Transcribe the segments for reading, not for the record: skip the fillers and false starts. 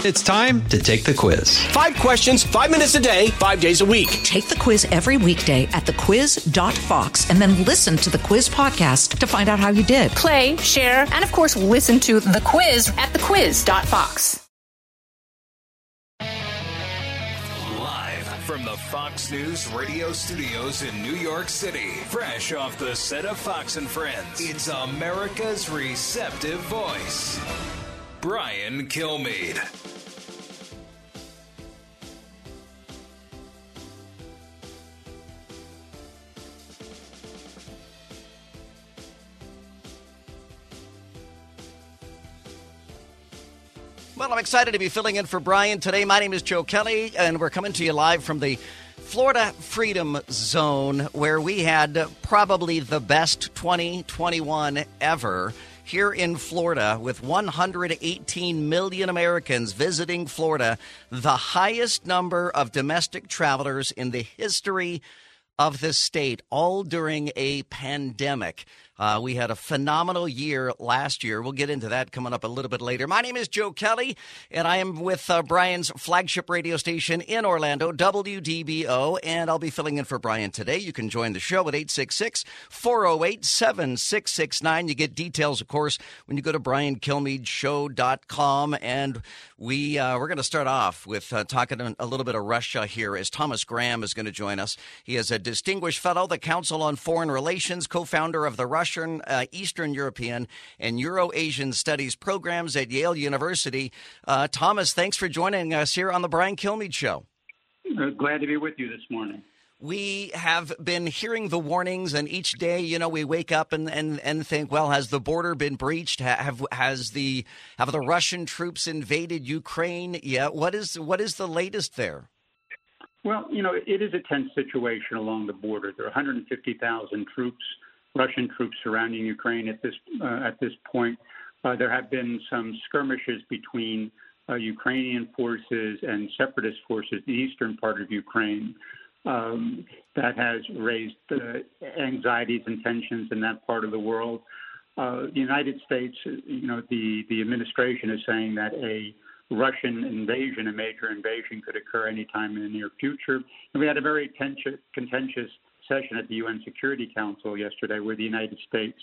It's time to take the quiz. 5 questions, 5 minutes a day, 5 days a week. Take the quiz every weekday at thequiz.fox and then listen to the quiz podcast to find out how you did. Play, share, and of course, listen to the quiz at thequiz.fox. Live from the Fox News radio studios in New York City, fresh off the set of Fox and Friends, it's America's receptive voice, Brian Kilmeade. Well, I'm excited to be filling in for Brian today. My name is Joe Kelly, and we're coming to you live from the Florida Freedom Zone, where we had probably the best 2021 ever here in Florida, with 118 million Americans visiting Florida, the highest number of domestic travelers in the history of the state, all during a pandemic. We had a phenomenal year last year. We'll get into that coming up a little bit later. My name is Joe Kelly, and I am with Brian's flagship radio station in Orlando, WDBO, and I'll be filling in for Brian today. You can join the show at 866-408-7669. You get details, of course, when you go to briankilmeadshow.com, and we're going to start off with talking a little bit of Russia here, as Thomas Graham is going to join us. He is a distinguished fellow, the Council on Foreign Relations, co-founder of the Russian, Eastern European, and Euro-Asian Studies programs at Yale University. Thomas, thanks for joining us here on the Brian Kilmeade Show. Glad to be with you this morning. We have been hearing the warnings, and each day, we wake up and think, well, has the border been breached? Have the Russian troops invaded Ukraine yet? What is the latest there? Well, it is a tense situation along the border. There are 150,000 troops, Russian troops surrounding Ukraine at this point. There have been some skirmishes between Ukrainian forces and separatist forces, the eastern part of Ukraine. That has raised anxieties and tensions in that part of the world. The United States, the administration is saying that a Russian invasion, a major invasion, could occur anytime in the near future. And we had a very contentious session at the UN Security Council yesterday, where the United States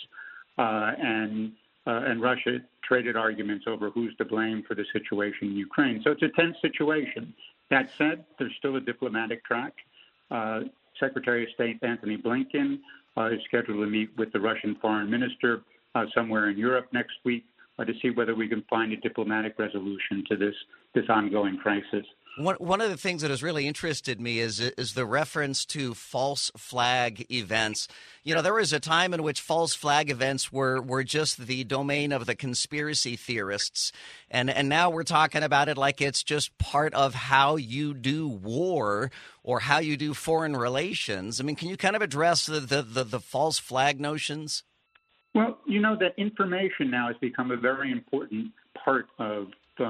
and Russia traded arguments over who's to blame for the situation in Ukraine. So it's a tense situation. That said, there's still a diplomatic track. Secretary of State Antony Blinken is scheduled to meet with the Russian foreign minister somewhere in Europe next week to see whether we can find a diplomatic resolution to this ongoing crisis. One of the things that has really interested me is the reference to false flag events. There was a time in which false flag events were just the domain of the conspiracy theorists, and now we're talking about it like it's just part of how you do war or how you do foreign relations. I mean, can you kind of address the false flag notions? Well, that information now has become a very important part of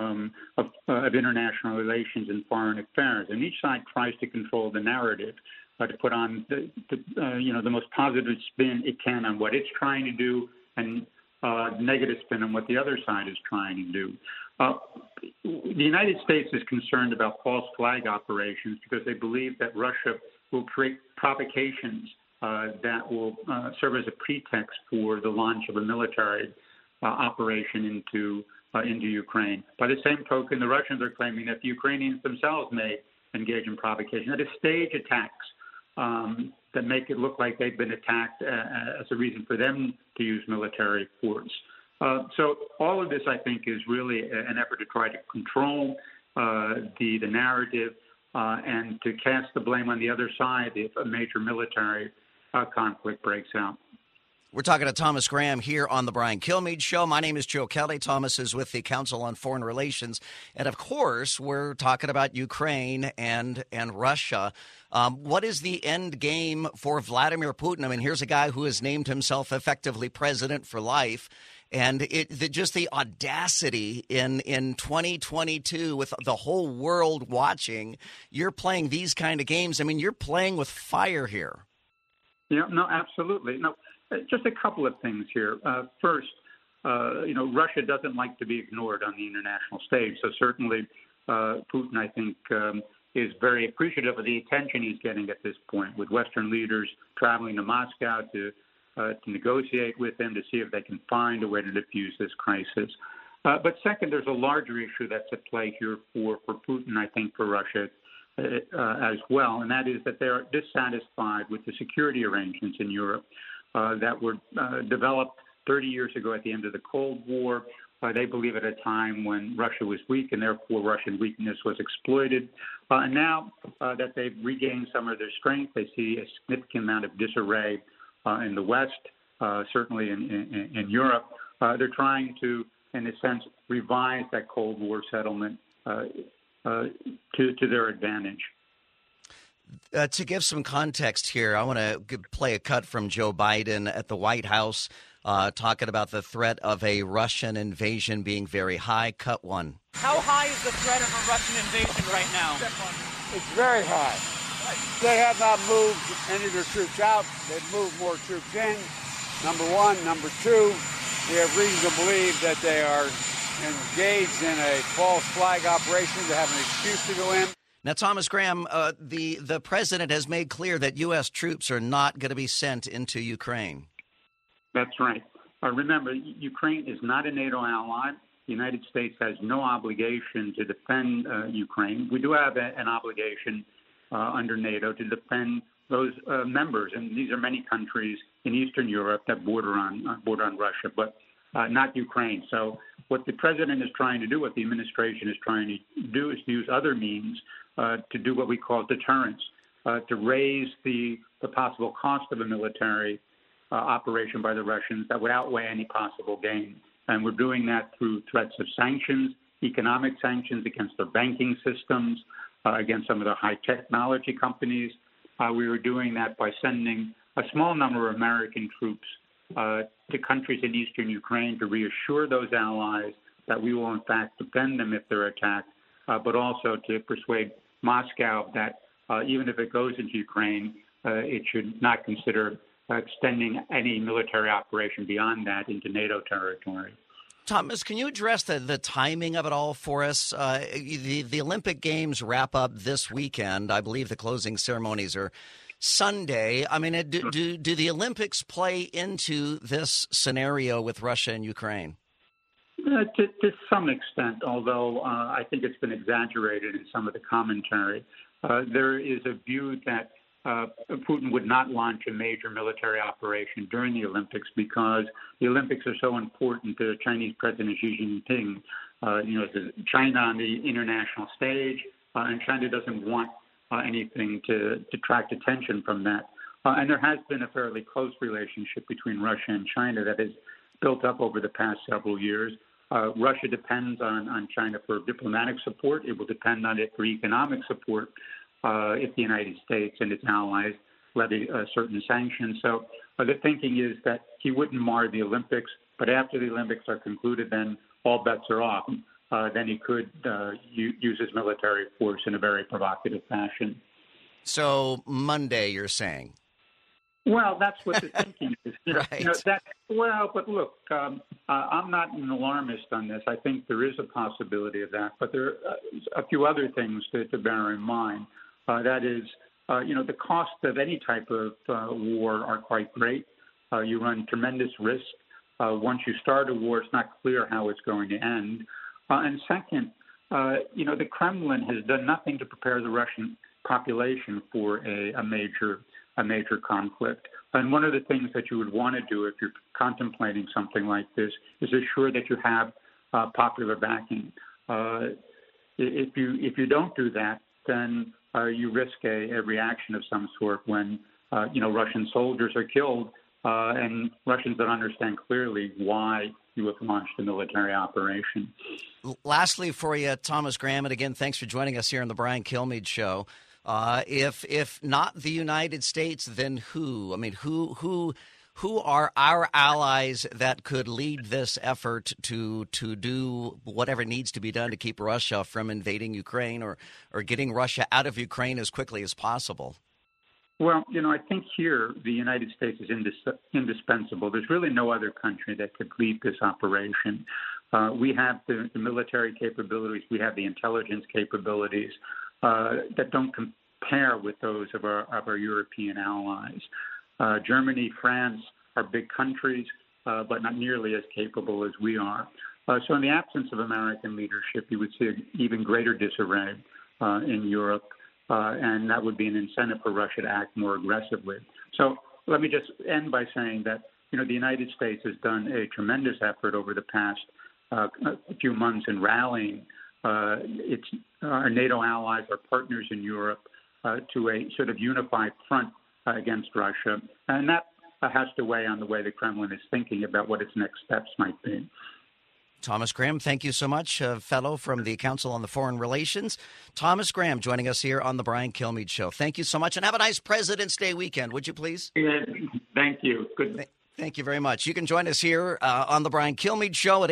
international relations and foreign affairs, and each side tries to control the narrative, to put on the most positive spin it can on what it's trying to do, and negative spin on what the other side is trying to do. The United States is concerned about false flag operations because they believe that Russia will create provocations that will serve as a pretext for the launch of a military operation into Ukraine. By the same token, the Russians are claiming that the Ukrainians themselves may engage in provocation, that is, stage attacks that make it look like they've been attacked as a reason for them to use military force. So all of this, I think, is really an effort to try to control the narrative and to cast the blame on the other side if a major military conflict breaks out. We're talking to Thomas Graham here on the Brian Kilmeade Show. My name is Joe Kelly. Thomas is with the Council on Foreign Relations. And, of course, we're talking about Ukraine and Russia. What is the end game for Vladimir Putin? I mean, here's a guy who has named himself effectively president for life. And just the audacity in 2022 with the whole world watching, you're playing these kind of games. I mean, you're playing with fire here. Yeah, no, absolutely. No, just a couple of things here. First, Russia doesn't like to be ignored on the international stage. So certainly Putin, I think, is very appreciative of the attention he's getting at this point, with Western leaders traveling to Moscow to negotiate with him to see if they can find a way to defuse this crisis. But second, there's a larger issue that's at play here for Putin, I think, for Russia as well, and that is that they're dissatisfied with the security arrangements in Europe that were developed 30 years ago at the end of the Cold War. They believe at a time when Russia was weak, and therefore Russian weakness was exploited. And now that they've regained some of their strength, they see a significant amount of disarray in the West, certainly in Europe. They're trying to, in a sense, revise that Cold War settlement to their advantage. To give some context here, I want to play a cut from Joe Biden at the White House talking about the threat of a Russian invasion being very high. Cut one. How high is the threat of a Russian invasion right now? It's very high. They have not moved any of their troops out. They've moved more troops in, number one. Number two, we have reason to believe that they are engaged in a false flag operation to have an excuse to go in. Now, Thomas Graham, the president has made clear that U.S. troops are not going to be sent into Ukraine. That's right. Remember, Ukraine is not a NATO ally. The United States has no obligation to defend Ukraine. We do have an obligation under NATO to defend those members, and these are many countries in Eastern Europe that border on Russia, but not Ukraine. So what the president is trying to do, what the administration is trying to do, is to use other means to do what we call deterrence, to raise the possible cost of a military operation by the Russians that would outweigh any possible gain. And we're doing that through threats of sanctions, economic sanctions against their banking systems, against some of the high technology companies. We were doing that by sending a small number of American troops to countries in eastern Ukraine to reassure those allies that we will, in fact, defend them if they're attacked, but also to persuade Moscow that even if it goes into Ukraine, it should not consider extending any military operation beyond that into NATO territory. Thomas, can you address the timing of it all for us? The Olympic Games wrap up this weekend. I believe the closing ceremonies are Sunday. I mean, do the Olympics play into this scenario with Russia and Ukraine? To some extent, although I think it's been exaggerated in some of the commentary. There is a view that Putin would not launch a major military operation during the Olympics because the Olympics are so important to Chinese President Xi Jinping. China on the international stage, and China doesn't want anything to detract attention from that. And there has been a fairly close relationship between Russia and China that has built up over the past several years. Russia depends on China for diplomatic support. It will depend on it for economic support if the United States and its allies levy certain sanctions. So the thinking is that he wouldn't mar the Olympics, but after the Olympics are concluded, then all bets are off. Then he could use his military force in a very provocative fashion. So Monday, you're saying? Well, that's what the thinking is. Right. But look, I'm not an alarmist on this. I think there is a possibility of that, but there are a few other things to bear in mind. That is, the cost of any type of war are quite great. You run tremendous risk. Once you start a war, it's not clear how it's going to end. And second, the Kremlin has done nothing to prepare the Russian population for a major conflict. And one of the things that you would want to do if you're contemplating something like this is ensure that you have popular backing. If you don't do that, then you risk a reaction of some sort when Russian soldiers are killed and Russians don't understand clearly why you have launched a military operation. Lastly for you, Thomas Graham, and again, thanks for joining us here on the Brian Kilmeade Show. If not the United States, then who? I mean, who are our allies that could lead this effort to do whatever needs to be done to keep Russia from invading Ukraine or getting Russia out of Ukraine as quickly as possible? Well, I think here the United States is indispensable. There's really no other country that could lead this operation. We have the military capabilities. We have the intelligence capabilities that don't compare with those of our European allies. Germany, France are big countries, but not nearly as capable as we are. So in the absence of American leadership, you would see an even greater disarray in Europe. And that would be an incentive for Russia to act more aggressively. So let me just end by saying that, the United States has done a tremendous effort over the past few months in rallying our NATO allies, our partners in Europe, to a sort of unified front against Russia. And that has to weigh on the way the Kremlin is thinking about what its next steps might be. Thomas Graham, thank you so much, fellow from the Council on the Foreign Relations. Thomas Graham joining us here on the Brian Kilmeade Show. Thank you so much, and have a nice President's Day weekend, would you please? Yeah, thank you. Good. Thank you very much. You can join us here on the Brian Kilmeade Show at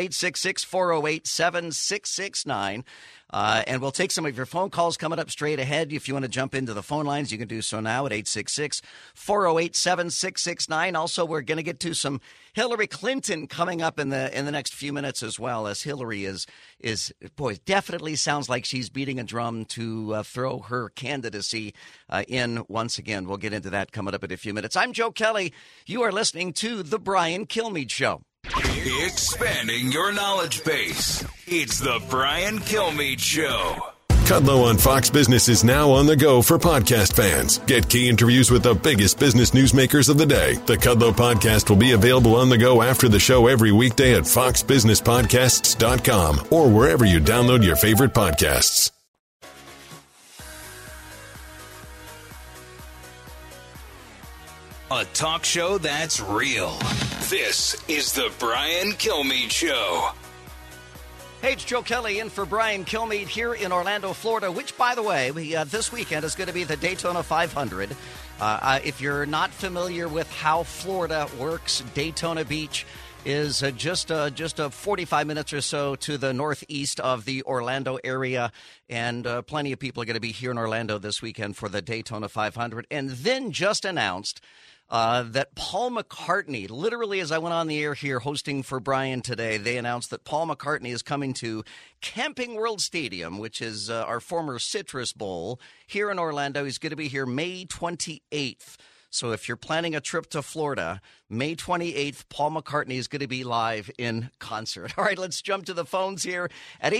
866-408-7669. And we'll take some of your phone calls coming up straight ahead. If you want to jump into the phone lines, you can do so now at 866-408-7669. Also, we're going to get to some Hillary Clinton coming up in the next few minutes as well, as Hillary is definitely sounds like she's beating a drum to throw her candidacy in once again. We'll get into that coming up in a few minutes. I'm Joe Kelly. You are listening to The Brian Kilmeade Show. Expanding your knowledge base. It's the Brian Kilmeade Show. Kudlow on Fox Business is now on the go for podcast fans. Get key interviews with the biggest business newsmakers of the day. The Kudlow podcast will be available on the go after the show every weekday at foxbusinesspodcasts.com or wherever you download your favorite podcasts. A talk show that's real. This is the Brian Kilmeade Show. Hey, it's Joe Kelly in for Brian Kilmeade here in Orlando, Florida, which, by the way, this weekend is going to be the Daytona 500. If you're not familiar with how Florida works, Daytona Beach is just 45 minutes or so to the northeast of the Orlando area, and plenty of people are going to be here in Orlando this weekend for the Daytona 500. And then just announced that Paul McCartney, literally as I went on the air here hosting for Brian today, they announced that Paul McCartney is coming to Camping World Stadium, which is our former Citrus Bowl, here in Orlando. He's going to be here May 28th. So if you're planning a trip to Florida, May 28th, Paul McCartney is going to be live in concert. All right, let's jump to the phones here at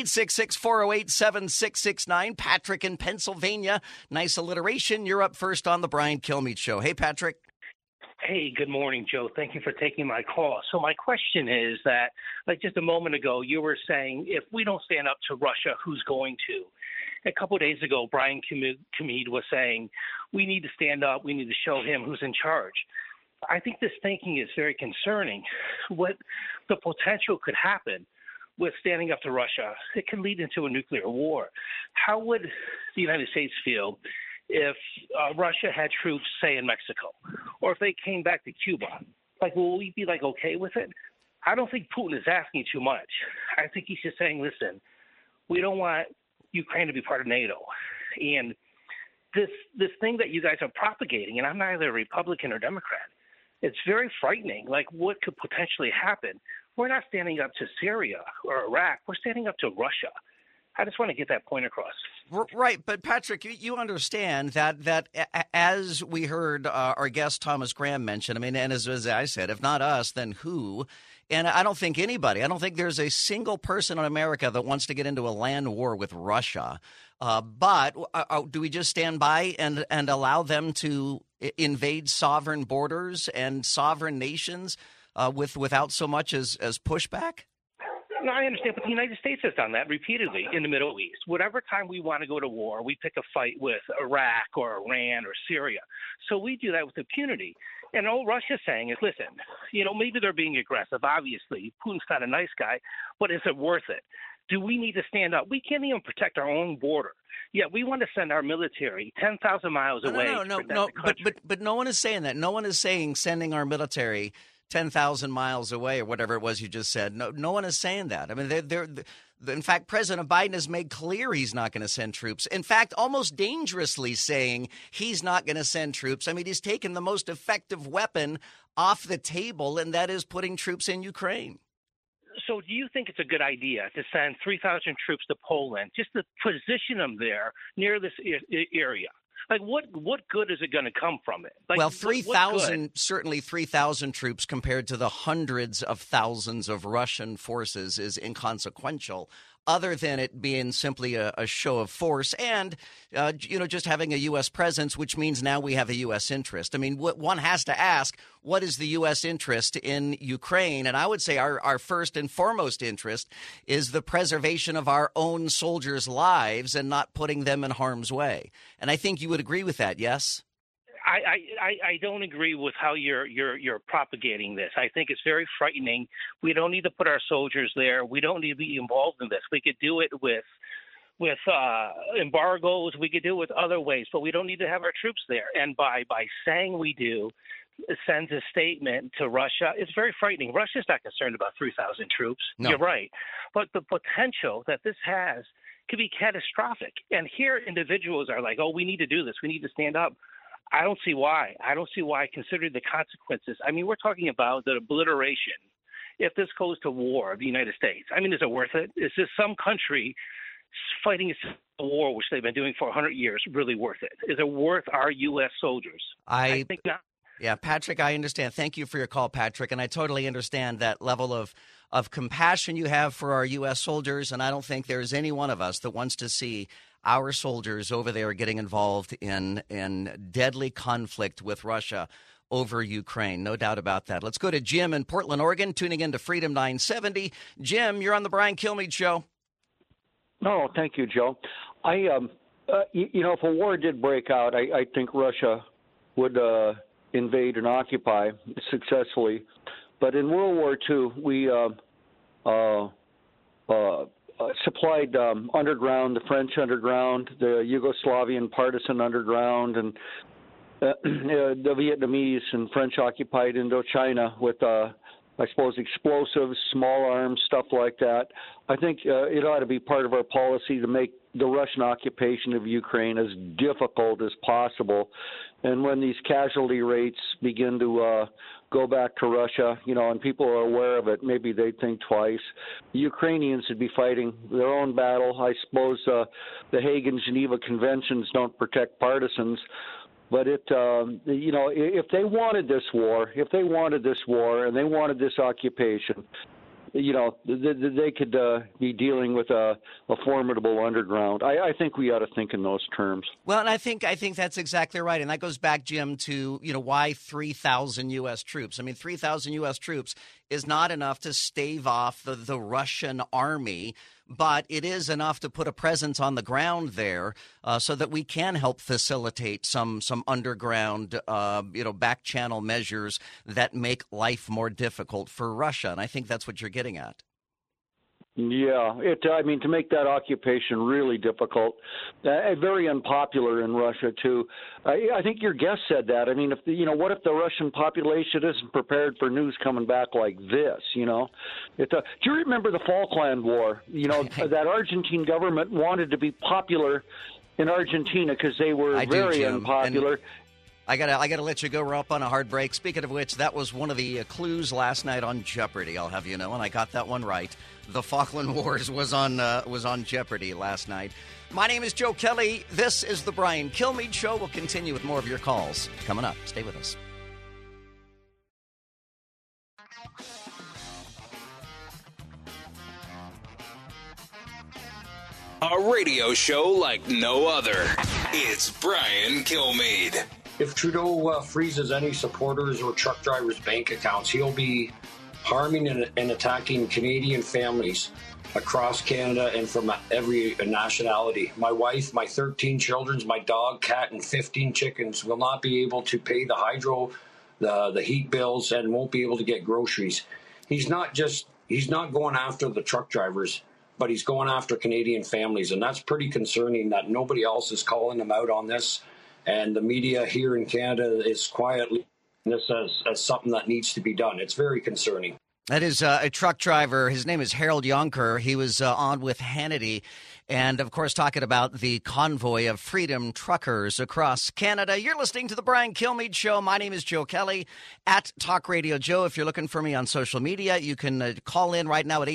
866-408-7669. Patrick in Pennsylvania. Nice alliteration. You're up first on the Brian Kilmeade Show. Hey, Patrick. Hey, good morning, Joe. Thank you for taking my call. So my question is that, like just a moment ago, you were saying if we don't stand up to Russia, who's going to? A couple of days ago, Brian Kilmeade was saying we need to stand up. We need to show him who's in charge. I think this thinking is very concerning. What the potential could happen with standing up to Russia, it can lead into a nuclear war. How would the United States feel if Russia had troops, say, in Mexico, or if they came back to Cuba? Like, will we be, okay with it? I don't think Putin is asking too much. I think he's just saying, listen, we don't want Ukraine to be part of NATO. And this thing that you guys are propagating, and I'm neither Republican or Democrat, it's very frightening. Like, what could potentially happen? We're not standing up to Syria or Iraq. We're standing up to Russia. I just want to get that point across. Right, but Patrick, you understand that as we heard our guest Thomas Graham mention, I mean, and as I said, if not us, then who? And I don't think there's a single person in America that wants to get into a land war with Russia. But do we just stand by and allow them to invade sovereign borders and sovereign nations without so much as pushback? No, I understand, but the United States has done that repeatedly in the Middle East. Whatever time we want to go to war, we pick a fight with Iraq or Iran or Syria. So we do that with impunity. And all Russia's saying is, listen, maybe they're being aggressive. Obviously, Putin's not a nice guy, but is it worth it? Do we need to stand up? We can't even protect our own border. Yeah, we want to send our military 10,000 miles away. No, but no one is saying that. No one is saying sending our military 10,000 miles away or whatever it was you just said. No one is saying that. I mean, in fact, President Biden has made clear he's not going to send troops. In fact, almost dangerously saying he's not going to send troops. I mean, he's taken the most effective weapon off the table, and that is putting troops in Ukraine. So do you think it's a good idea to send 3,000 troops to Poland just to position them there near this area? Like, what good is it going to come from it? Like, well, 3,000, certainly 3,000 troops compared to the hundreds of thousands of Russian forces is inconsequential, other than it being simply a show of force and, just having a U.S. presence, which means now we have a U.S. interest. I mean, one has to ask, what is the U.S. interest in Ukraine? And I would say our first and foremost interest is the preservation of our own soldiers' lives and not putting them in harm's way. And I think you would agree with that, yes? I don't agree with how you're propagating this. I think it's very frightening. We don't need to put our soldiers there. We don't need to be involved in this. We could do it with embargoes. We could do it with other ways, but we don't need to have our troops there. And by saying we do, it sends a statement to Russia. It's very frightening. Russia's not concerned about 3,000 troops. No. You're right. But the potential that this has could be catastrophic. And here individuals are like, oh, we need to do this. We need to stand up. I don't see why. Considering the consequences. I mean, we're talking about the obliteration. If this goes to war of the United States, I mean, is it worth it? Is this some country fighting a civil war, which they've been doing for 100 years, really worth it? Is it worth our U.S. soldiers? I think not. Yeah, Patrick, I understand. Thank you for your call, Patrick. And I totally understand that level of compassion you have for our U.S. soldiers. And I don't think there's any one of us that wants to see our soldiers over there getting involved in deadly conflict with Russia over Ukraine. No doubt about that. Let's go to Jim in Portland, Oregon, tuning in to Freedom 970. Jim, you're on the Brian Kilmeade Show. No, thank you, Joe. If a war did break out, I think Russia would invade and occupy successfully. But in World War II, we supplied underground, the French underground, the Yugoslavian partisan underground, and the Vietnamese and French-occupied Indochina with, I suppose, explosives, small arms, stuff like that. I think it ought to be part of our policy to make the Russian occupation of Ukraine as difficult as possible. And when these casualty rates begin to go back to Russia, and people are aware of it, maybe they'd think twice. The Ukrainians would be fighting their own battle. I suppose the Hague and Geneva Conventions don't protect partisans. But if they wanted this war, and they wanted this occupation, they could be dealing with a formidable underground. I think we ought to think in those terms. Well, and I think that's exactly right. And that goes back, Jim, to, why 3,000 U.S. troops. I mean, 3,000 U.S. troops is not enough to stave off the Russian army, but it is enough to put a presence on the ground there so that we can help facilitate some underground, back channel measures that make life more difficult for Russia. And I think that's what you're getting at. Yeah, to make that occupation really difficult, very unpopular in Russia too. I think your guest said that. I mean, what if the Russian population isn't prepared for news coming back like this? Do you remember the Falkland War? That Argentine government wanted to be popular in Argentina because they were very unpopular. And I gotta let you go. We're up on a hard break. Speaking of which, that was one of the clues last night on Jeopardy. I'll have you know, and I got that one right. The Falkland Wars was on Jeopardy last night. My name is Joe Kelly. This is the Brian Kilmeade Show. We'll continue with more of your calls coming up. Stay with us. A radio show like no other. It's Brian Kilmeade. If Trudeau freezes any supporters or truck drivers' bank accounts, he'll be harming and attacking Canadian families across Canada and from every nationality. My wife, my 13 children, my dog, cat, and 15 chickens will not be able to pay the hydro, the heat bills, and won't be able to get groceries. He's not going after the truck drivers, but he's going after Canadian families, and that's pretty concerning that nobody else is calling him out on this. And the media here in Canada is quietly this as something that needs to be done. It's very concerning. That is a truck driver. His name is Harold Yonker. He was on with Hannity and, of course, talking about the convoy of freedom truckers across Canada. You're listening to The Brian Kilmeade Show. My name is Joe Kelly at Talk Radio Joe. If you're looking for me on social media, you can call in right now at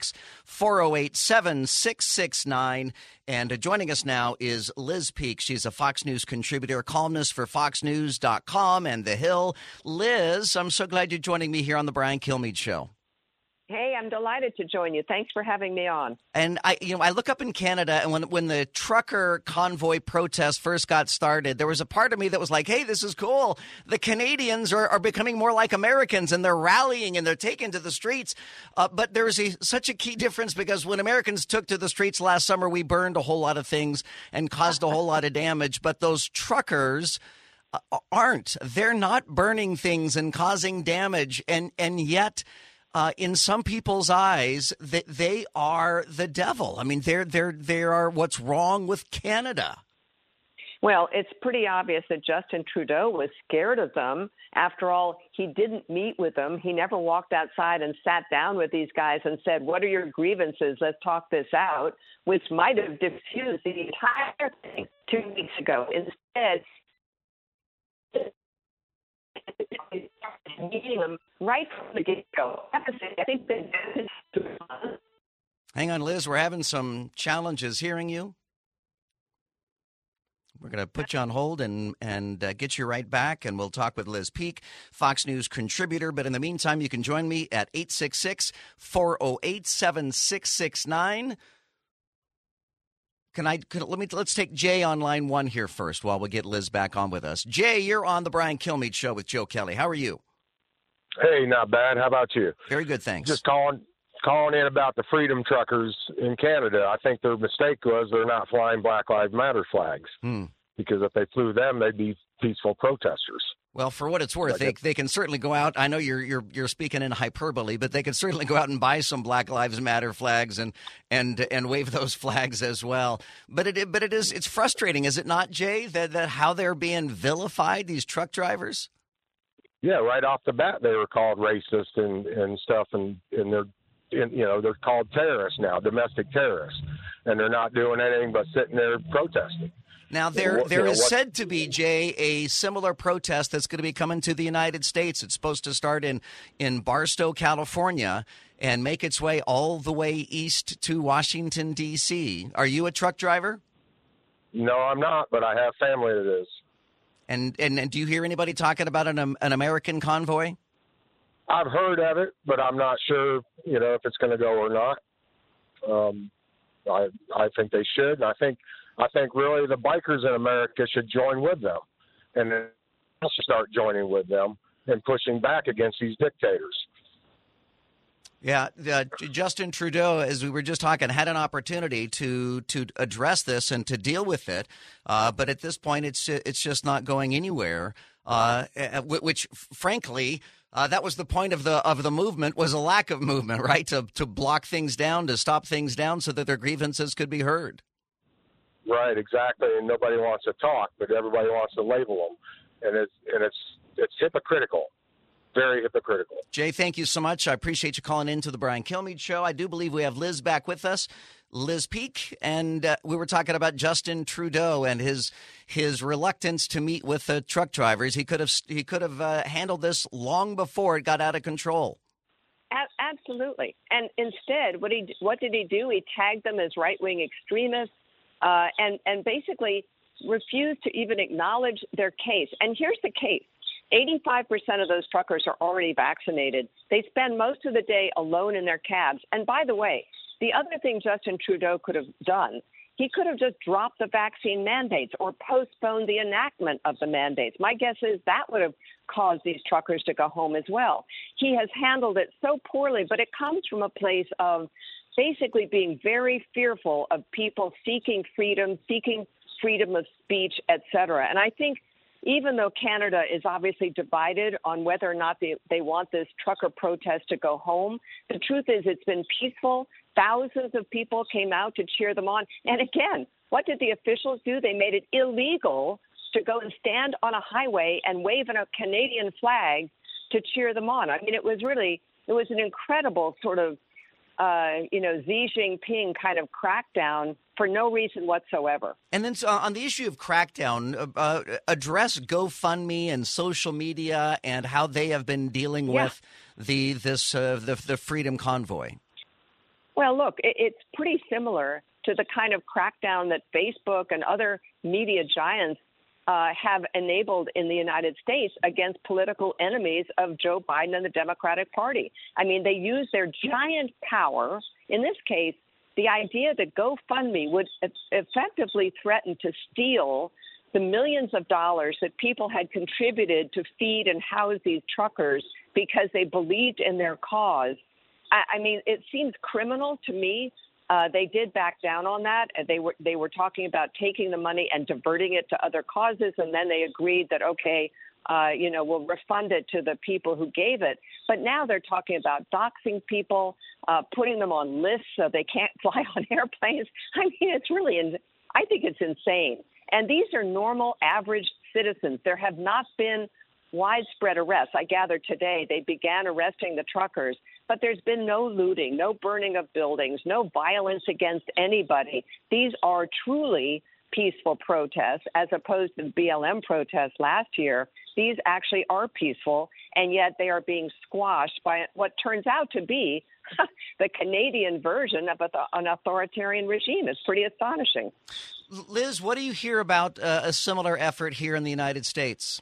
866-408-7669. And joining us now is Liz Peek. She's a Fox News contributor, columnist for FoxNews.com and The Hill. Liz, I'm so glad you're joining me here on The Brian Kilmeade Show. Hey, I'm delighted to join you. Thanks for having me on. And I look up in Canada, and when the trucker convoy protest first got started, there was a part of me that was like, hey, this is cool. The Canadians are becoming more like Americans, and they're rallying and they're taking to the streets. But there's such a key difference, because when Americans took to the streets last summer, we burned a whole lot of things and caused a whole lot of damage. But those truckers aren't. They're not burning things and causing damage, and yet in some people's eyes, they are the devil. I mean, they are what's wrong with Canada. Well, it's pretty obvious that Justin Trudeau was scared of them. After all, he didn't meet with them. He never walked outside and sat down with these guys and said, what are your grievances? Let's talk this out, which might have diffused the entire thing 2 weeks ago. Instead, meeting them right from the get-go. I think Hang on, Liz. We're having some challenges hearing you. We're going to put you on hold and get you right back, and we'll talk with Liz Peek, Fox News contributor. But in the meantime, you can join me at 866-408-7669. Let's take Jay on line one here first while we get Liz back on with us. Jay, you're on the Brian Kilmeade Show with Joe Kelly. How are you? Hey, not bad. How about you? Very good, thanks. Just calling in about the freedom truckers in Canada. I think their mistake was they're not flying Black Lives Matter flags, because if they flew them, they'd be peaceful protesters. Well, for what it's worth, they can certainly go out. I know you're speaking in hyperbole, but they can certainly go out and buy some Black Lives Matter flags and wave those flags as well. But it's frustrating, is it not, Jay, that how they're being vilified, these truck drivers? Yeah, right off the bat they were called racist and stuff, and they're called terrorists now, domestic terrorists, and they're not doing anything but sitting there protesting. Now, there is said to be, Jay, a similar protest that's going to be coming to the United States. It's supposed to start in Barstow, California, and make its way all the way east to Washington, D.C. Are you a truck driver? No, I'm not, but I have family that is. And do you hear anybody talking about an American convoy? I've heard of it, but I'm not sure, if it's going to go or not. I think they should, and I think really the bikers in America should join with them, and then also start joining with them and pushing back against these dictators. Yeah, Justin Trudeau, as we were just talking, had an opportunity to address this and to deal with it, but at this point, it's just not going anywhere. Which, frankly, that was the point of the movement, was a lack of movement, right? To block things down, to stop things down, so that their grievances could be heard. Right, exactly. And nobody wants to talk, but everybody wants to label them, and it's hypocritical. Very hypocritical. Jay, thank you so much. I appreciate you calling in to the Brian Kilmeade Show. I do believe we have Liz back with us, Liz Peek, and we were talking about Justin Trudeau and his reluctance to meet with the truck drivers. He could have handled this long before it got out of control. Absolutely. And instead, what did he do? He tagged them as right-wing extremists and basically refused to even acknowledge their case. And here's the case. 85% of those truckers are already vaccinated. They spend most of the day alone in their cabs. And by the way, the other thing Justin Trudeau could have done, he could have just dropped the vaccine mandates or postponed the enactment of the mandates. My guess is that would have caused these truckers to go home as well. He has handled it so poorly, but it comes from a place of basically being very fearful of people seeking freedom of speech, et cetera. And I think even though Canada is obviously divided on whether or not they want this trucker protest to go home, the truth is it's been peaceful. Thousands of people came out to cheer them on. And again, what did the officials do? They made it illegal to go and stand on a highway and wave a Canadian flag to cheer them on. I mean, it was an incredible sort of, Xi Jinping kind of crackdown for no reason whatsoever. And then on the issue of crackdown, address GoFundMe and social media and how they have been dealing with the Freedom Convoy. Well, look, it's pretty similar to the kind of crackdown that Facebook and other media giants have enabled in the United States against political enemies of Joe Biden and the Democratic Party. I mean, they use their giant power. In this case, the idea that GoFundMe would effectively threaten to steal the millions of dollars that people had contributed to feed and house these truckers because they believed in their cause. I mean, it seems criminal to me. They did back down on that. They were talking about taking the money and diverting it to other causes, and then they agreed that, okay, we'll refund it to the people who gave it. But now they're talking about doxing people, putting them on lists so they can't fly on airplanes. I mean, I think it's insane. And these are normal, average citizens. There have not been widespread arrests. I gather today they began arresting the truckers, but there's been no looting, no burning of buildings, no violence against anybody. These are truly peaceful protests as opposed to the BLM protests last year. These actually are peaceful, and yet they are being squashed by what turns out to be the Canadian version of an authoritarian regime. It's pretty astonishing. Liz, what do you hear about a similar effort here in the United States?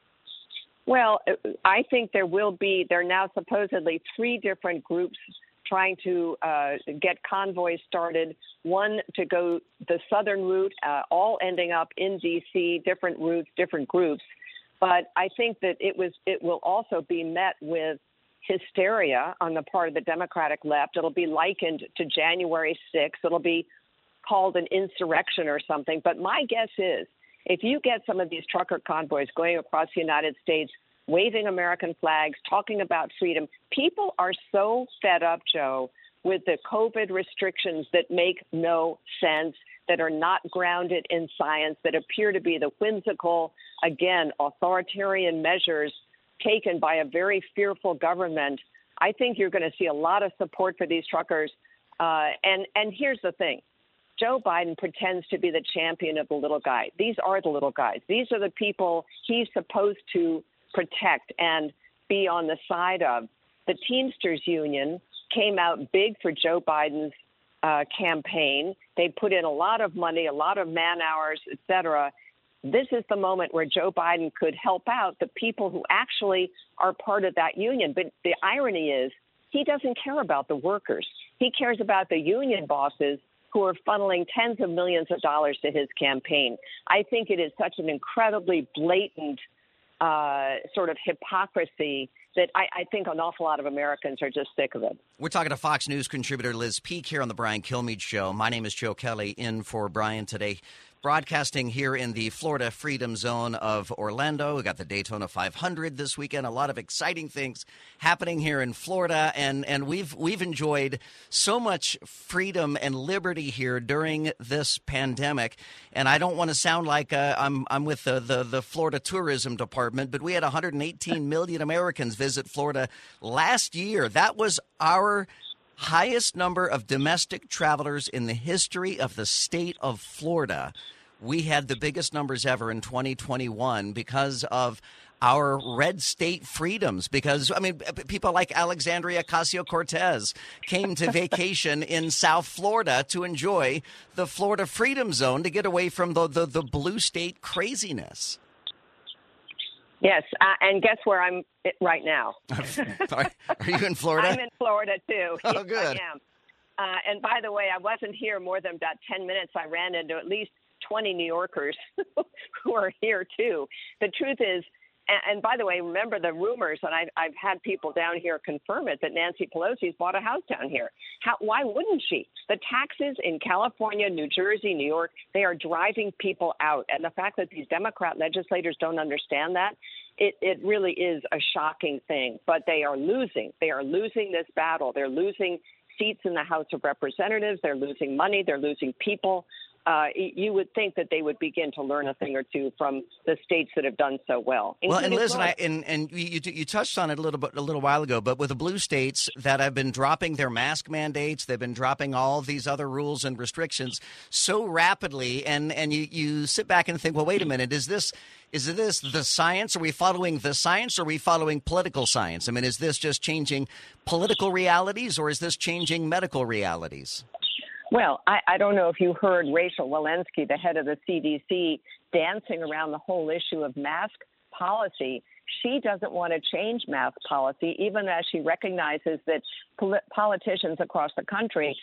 Well, I think there are now supposedly 3 different groups trying to get convoys started, one to go the southern route, all ending up in D.C., different routes, different groups. But I think that it will also be met with hysteria on the part of the Democratic left. It'll be likened to January 6th. It'll be called an insurrection or something. But my guess is if you get some of these trucker convoys going across the United States, waving American flags, talking about freedom, people are so fed up, Joe, with the COVID restrictions that make no sense, that are not grounded in science, that appear to be the whimsical, again, authoritarian measures taken by a very fearful government. I think you're going to see a lot of support for these truckers. And here's the thing. Joe Biden pretends to be the champion of the little guy. These are the little guys. These are the people he's supposed to protect and be on the side of. The Teamsters Union came out big for Joe Biden's campaign. They put in a lot of money, a lot of man hours, et cetera. This is the moment where Joe Biden could help out the people who actually are part of that union. But the irony is he doesn't care about the workers. He cares about the union bosses who are funneling tens of millions of dollars to his campaign. I think it is such an incredibly blatant sort of hypocrisy that I think an awful lot of Americans are just sick of it. We're talking to Fox News contributor Liz Peek here on the Brian Kilmeade Show. My name is Joe Kelly, in for Brian today. Broadcasting here in the Florida Freedom Zone of Orlando. We got the Daytona 500 this weekend. A lot of exciting things happening here in Florida, and we've enjoyed so much freedom and liberty here during this pandemic. And I don't want to sound like I'm with the Florida Tourism Department, but we had 118 million Americans visit Florida last year. That was our highest number of domestic travelers in the history of the state of Florida. We had the biggest numbers ever in 2021 because of our red state freedoms. Because, I mean, people like Alexandria Ocasio-Cortez came to vacation in South Florida to enjoy the Florida Freedom Zone to get away from the blue state craziness. Yes, and guess where I'm right now? Are you in Florida? I'm in Florida, too. Oh, yes, good. I am. And by the way, I wasn't here more than about 10 minutes. I ran into at least 20 New Yorkers who are here, too. The truth is, and by the way, remember the rumors, and I've had people down here confirm it, that Nancy Pelosi's bought a house down here. Why wouldn't she? The taxes in California, New Jersey, New York, they are driving people out. And the fact that these Democrat legislators don't understand that, it really is a shocking thing. But they are losing. They are losing this battle. They're losing seats in the House of Representatives. They're losing money. They're losing people. you would think that they would begin to learn a thing or two from the states that have done so well. Well, and Liz, and you touched on it a little while ago, but with the blue states that have been dropping their mask mandates, they've been dropping all of these other rules and restrictions so rapidly, and you sit back and think, well, wait a minute, is this the science? Are we following the science, or are we following political science? I mean, is this just changing political realities, or is this changing medical realities? Well, I don't know if you heard Rachel Walensky, the head of the CDC, dancing around the whole issue of mask policy. She doesn't want to change mask policy, even as she recognizes that politicians across the country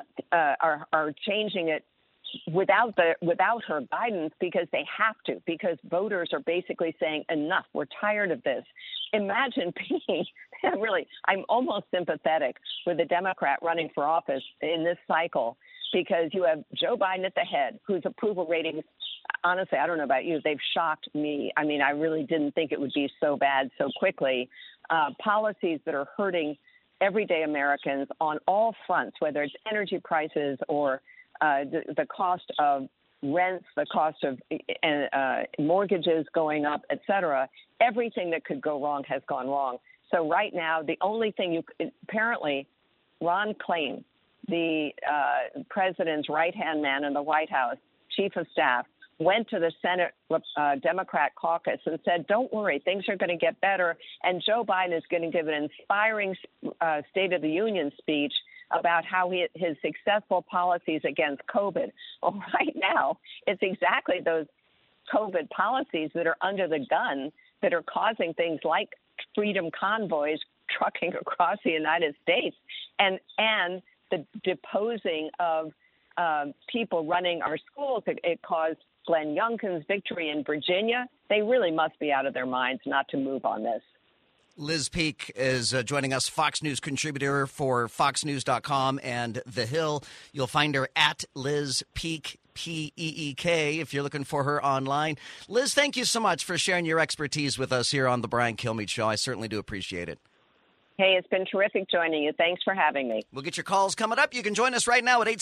are changing it without her guidance, because they have to, because voters are basically saying, enough, we're tired of this. Imagine being I'm almost sympathetic with the Democrat running for office in this cycle, because you have Joe Biden at the head, whose approval ratings, honestly, I don't know about you, they've shocked me. I mean, I really didn't think it would be so bad so quickly. Policies that are hurting everyday Americans on all fronts, whether it's energy prices or the cost of rents, the cost of mortgages going up, et cetera. Everything that could go wrong has gone wrong. So right now, the only thing apparently, Ron Klain, the president's right-hand man in the White House, chief of staff, went to the Senate Democrat caucus and said, don't worry, things are going to get better. And Joe Biden is going to give an inspiring State of the Union speech about how his successful policies against COVID. Well, right now, it's exactly those COVID policies that are under the gun that are causing things like freedom convoys trucking across the United States and the deposing of people running our schools. It caused Glenn Youngkin's victory in Virginia. They really must be out of their minds not to move on this. Liz Peek is joining us, Fox News contributor for FoxNews.com and The Hill. You'll find her at Liz Peek, P-E-E-K, if you're looking for her online. Liz, thank you so much for sharing your expertise with us here on The Brian Kilmeade Show. I certainly do appreciate it. Hey, it's been terrific joining you. Thanks for having me. We'll get your calls coming up. You can join us right now at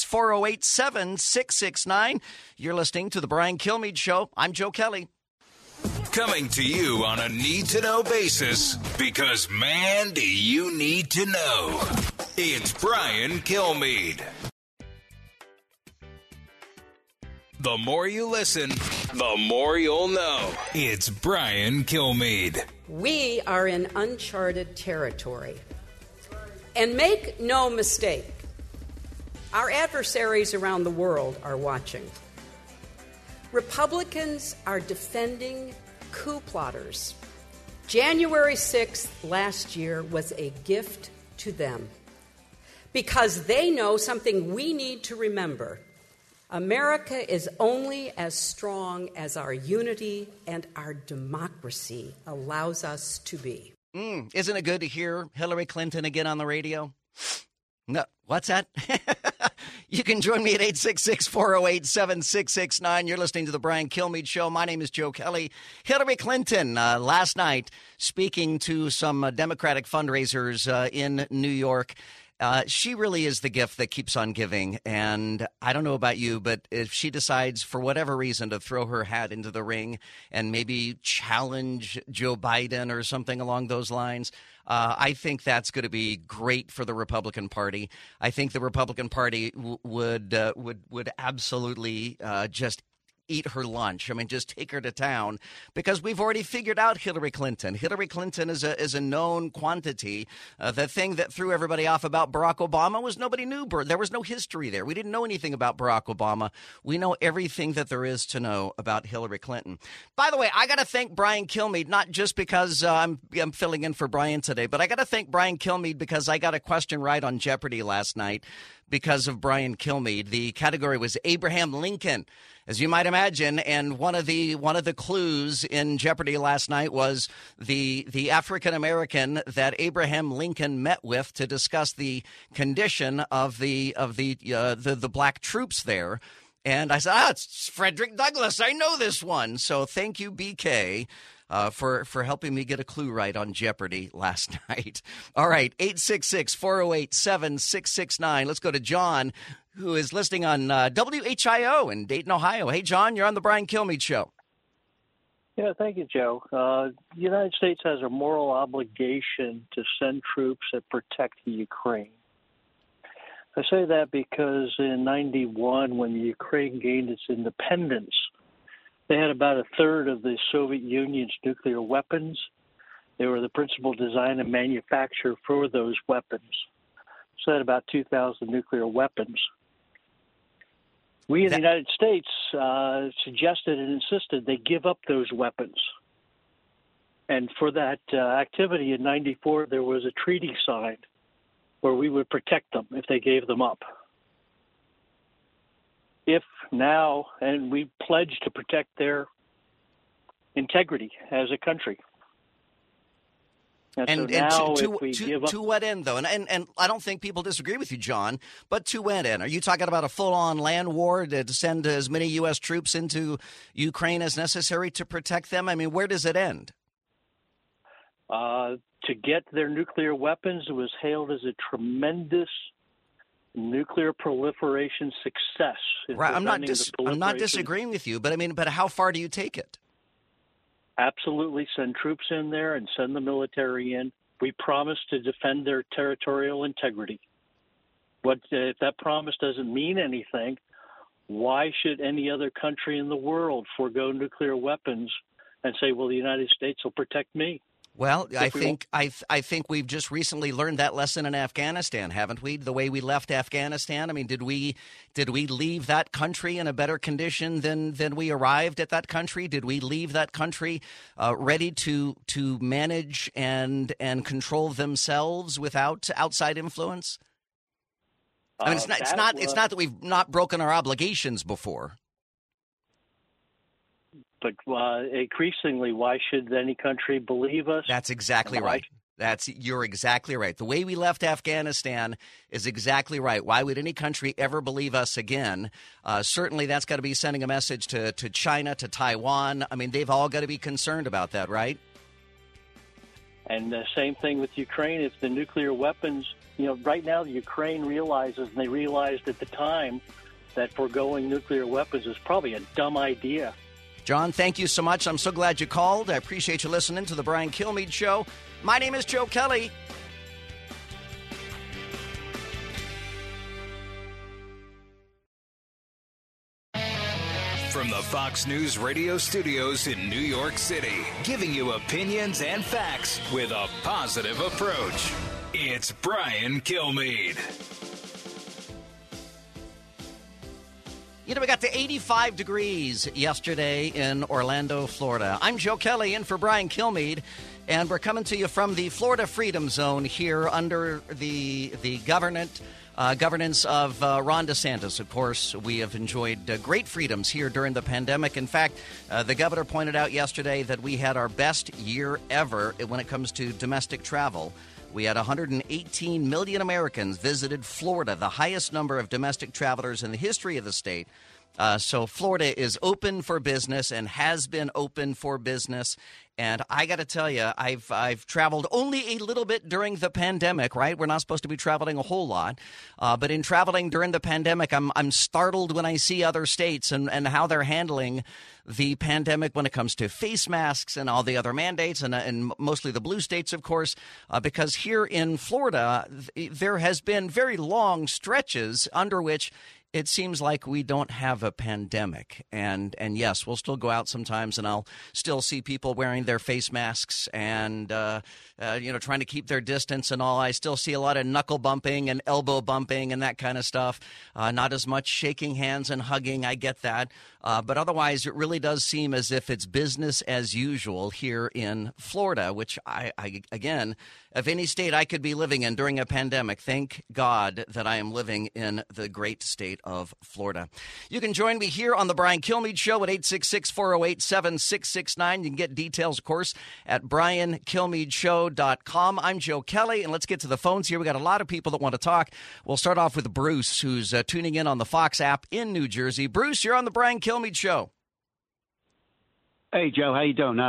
866-408-7669. You're listening to The Brian Kilmeade Show. I'm Joe Kelly. Coming to you on a need-to-know basis, because, man, do you need to know. It's Brian Kilmeade. The more you listen, the more you'll know. It's Brian Kilmeade. We are in uncharted territory. And make no mistake, our adversaries around the world are watching. Republicans are defending coup plotters. January 6th last year was a gift to them because they know something we need to remember. America is only as strong as our unity and our democracy allows us to be. Isn't it good to hear Hillary Clinton again on the radio? No, what's that? You can join me at 866-408-7669. You're listening to The Brian Kilmeade Show. My name is Joe Kelly. Hillary Clinton, last night, speaking to some Democratic fundraisers in New York. She really is the gift that keeps on giving. And I don't know about you, but if she decides for whatever reason to throw her hat into the ring and maybe challenge Joe Biden or something along those lines, I think that's going to be great for the Republican Party. I think the Republican Party would absolutely just eat her lunch. I mean, just take her to town, because we've already figured out Hillary Clinton. Hillary Clinton is a known quantity. The thing that threw everybody off about Barack Obama was nobody knew. There was no history there. We didn't know anything about Barack Obama. We know everything that there is to know about Hillary Clinton. By the way, I got to thank Brian Kilmeade, not just because I'm filling in for Brian today, but I got to thank Brian Kilmeade because I got a question right on Jeopardy last night because of Brian Kilmeade. The category was Abraham Lincoln, as you might imagine, and one of the clues in Jeopardy last night was the African American that Abraham Lincoln met with to discuss the condition of the black troops there. And I said, it's Frederick Douglass. I know this one. So thank you, BK. for helping me get a clue right on Jeopardy last night. All right, 866-408-7669. Let's go to John, who is listening on WHIO in Dayton, Ohio. Hey, John, you're on the Brian Kilmeade Show. Yeah, thank you, Joe. The United States has a moral obligation to send troops that protect the Ukraine. I say that because in 91, when the Ukraine gained its independence, they had about a third of the Soviet Union's nuclear weapons. They were the principal design and manufacturer for those weapons. So they had about 2,000 nuclear weapons. We in the United States suggested and insisted they give up those weapons. And for that activity in 94, there was a treaty signed where we would protect them if they gave them up. If now, and we pledge to protect their integrity as a country. And so now to what end, though? And I don't think people disagree with you, John, but to what end? Are you talking about a full-on land war to send as many U.S. troops into Ukraine as necessary to protect them? I mean, where does it end? To get their nuclear weapons was hailed as a tremendous nuclear proliferation success. Right, I'm not disagreeing with you, but how far do you take it? Absolutely, send troops in there and send the military in. We promise to defend their territorial integrity. But if that promise doesn't mean anything, why should any other country in the world forego nuclear weapons and say, well, the United States will protect me? Well, I think we've just recently learned that lesson in Afghanistan, haven't we? The way we left Afghanistan. I mean, did we leave that country in a better condition than we arrived at that country? Did we leave that country ready to manage and control themselves without outside influence? I mean, it's not that we've not broken our obligations before. But increasingly, why should any country believe us? That's exactly right. You're exactly right. The way we left Afghanistan is exactly right. Why would any country ever believe us again? Certainly, that's got to be sending a message to China, to Taiwan. I mean, they've all got to be concerned about that, right? And the same thing with Ukraine. If the nuclear weapons, right now, the Ukraine realizes, and they realized at the time, that foregoing nuclear weapons is probably a dumb idea. John, thank you so much. I'm so glad you called. I appreciate you listening to the Brian Kilmeade Show. My name is Joe Kelly. From the Fox News radio studios in New York City, giving you opinions and facts with a positive approach. It's Brian Kilmeade. We got to 85 degrees yesterday in Orlando, Florida. I'm Joe Kelly in for Brian Kilmeade, and we're coming to you from the Florida Freedom Zone here under the governance of Ron DeSantis. Of course, we have enjoyed great freedoms here during the pandemic. In fact, the governor pointed out yesterday that we had our best year ever when it comes to domestic travel. We had 118 million Americans visited Florida, the highest number of domestic travelers in the history of the state. So Florida is open for business and has been open for business. And I got to tell you, I've traveled only a little bit during the pandemic, right? We're not supposed to be traveling a whole lot. But in traveling during the pandemic, I'm startled when I see other states and how they're handling the pandemic when it comes to face masks and all the other mandates, and mostly the blue states, of course, because here in Florida, there has been very long stretches under which it seems like we don't have a pandemic. And yes, we'll still go out sometimes, and I'll still see people wearing their face masks and, trying to keep their distance and all. I still see a lot of knuckle bumping and elbow bumping and that kind of stuff. Not as much shaking hands and hugging. I get that. But otherwise, it really does seem as if it's business as usual here in Florida, which I again, of any state I could be living in during a pandemic, thank God that I am living in the great state of Florida. You can join me here on the Brian Kilmeade Show at 866-408-7669. You can get details, of course, at briankilmeadshow.com. I'm Joe Kelly, and let's get to the phones here. We got a lot of people that want to talk. We'll start off with Bruce, who's tuning in on the Fox app in New Jersey. Bruce, you're on the Brian Kilmeade Show. Hey, Joe. How you doing?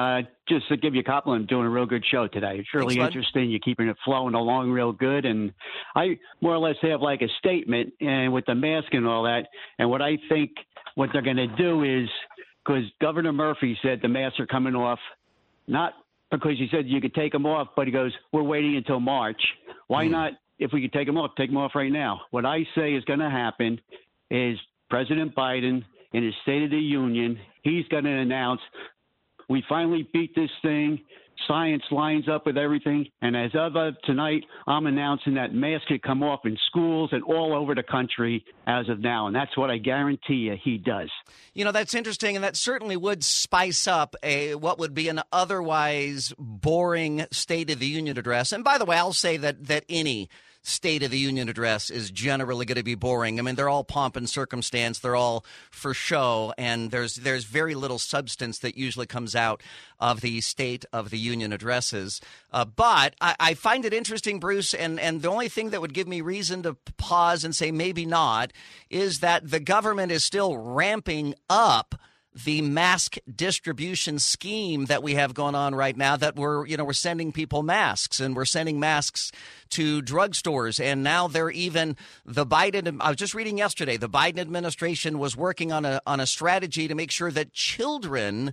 just to give you a compliment, doing a real good show today. It's really interesting. You're keeping it flowing along real good. And I more or less have like a statement and with the mask and all that. And what I think what they're going to do is, because Governor Murphy said the masks are coming off, not because he said you could take them off, but he goes, we're waiting until March. Why not, if we could take them off right now? What I say is going to happen is President Biden, in his State of the Union, he's going to announce, we finally beat this thing. Science lines up with everything. And as of tonight, I'm announcing that masks could come off in schools and all over the country as of now. And that's what I guarantee you he does. You know, that's interesting. And that certainly would spice up what would be an otherwise boring State of the Union address. And by the way, I'll say that any State of the Union address is generally going to be boring. I mean, they're all pomp and circumstance. They're all for show. And there's very little substance that usually comes out of the State of the Union addresses. But I find it interesting, Bruce, and the only thing that would give me reason to pause and say maybe not is that the government is still ramping up the mask distribution scheme that we have going on right now, that we're sending people masks, and we're sending masks to drugstores. And now they're even I was just reading yesterday, the Biden administration was working on a strategy to make sure that children,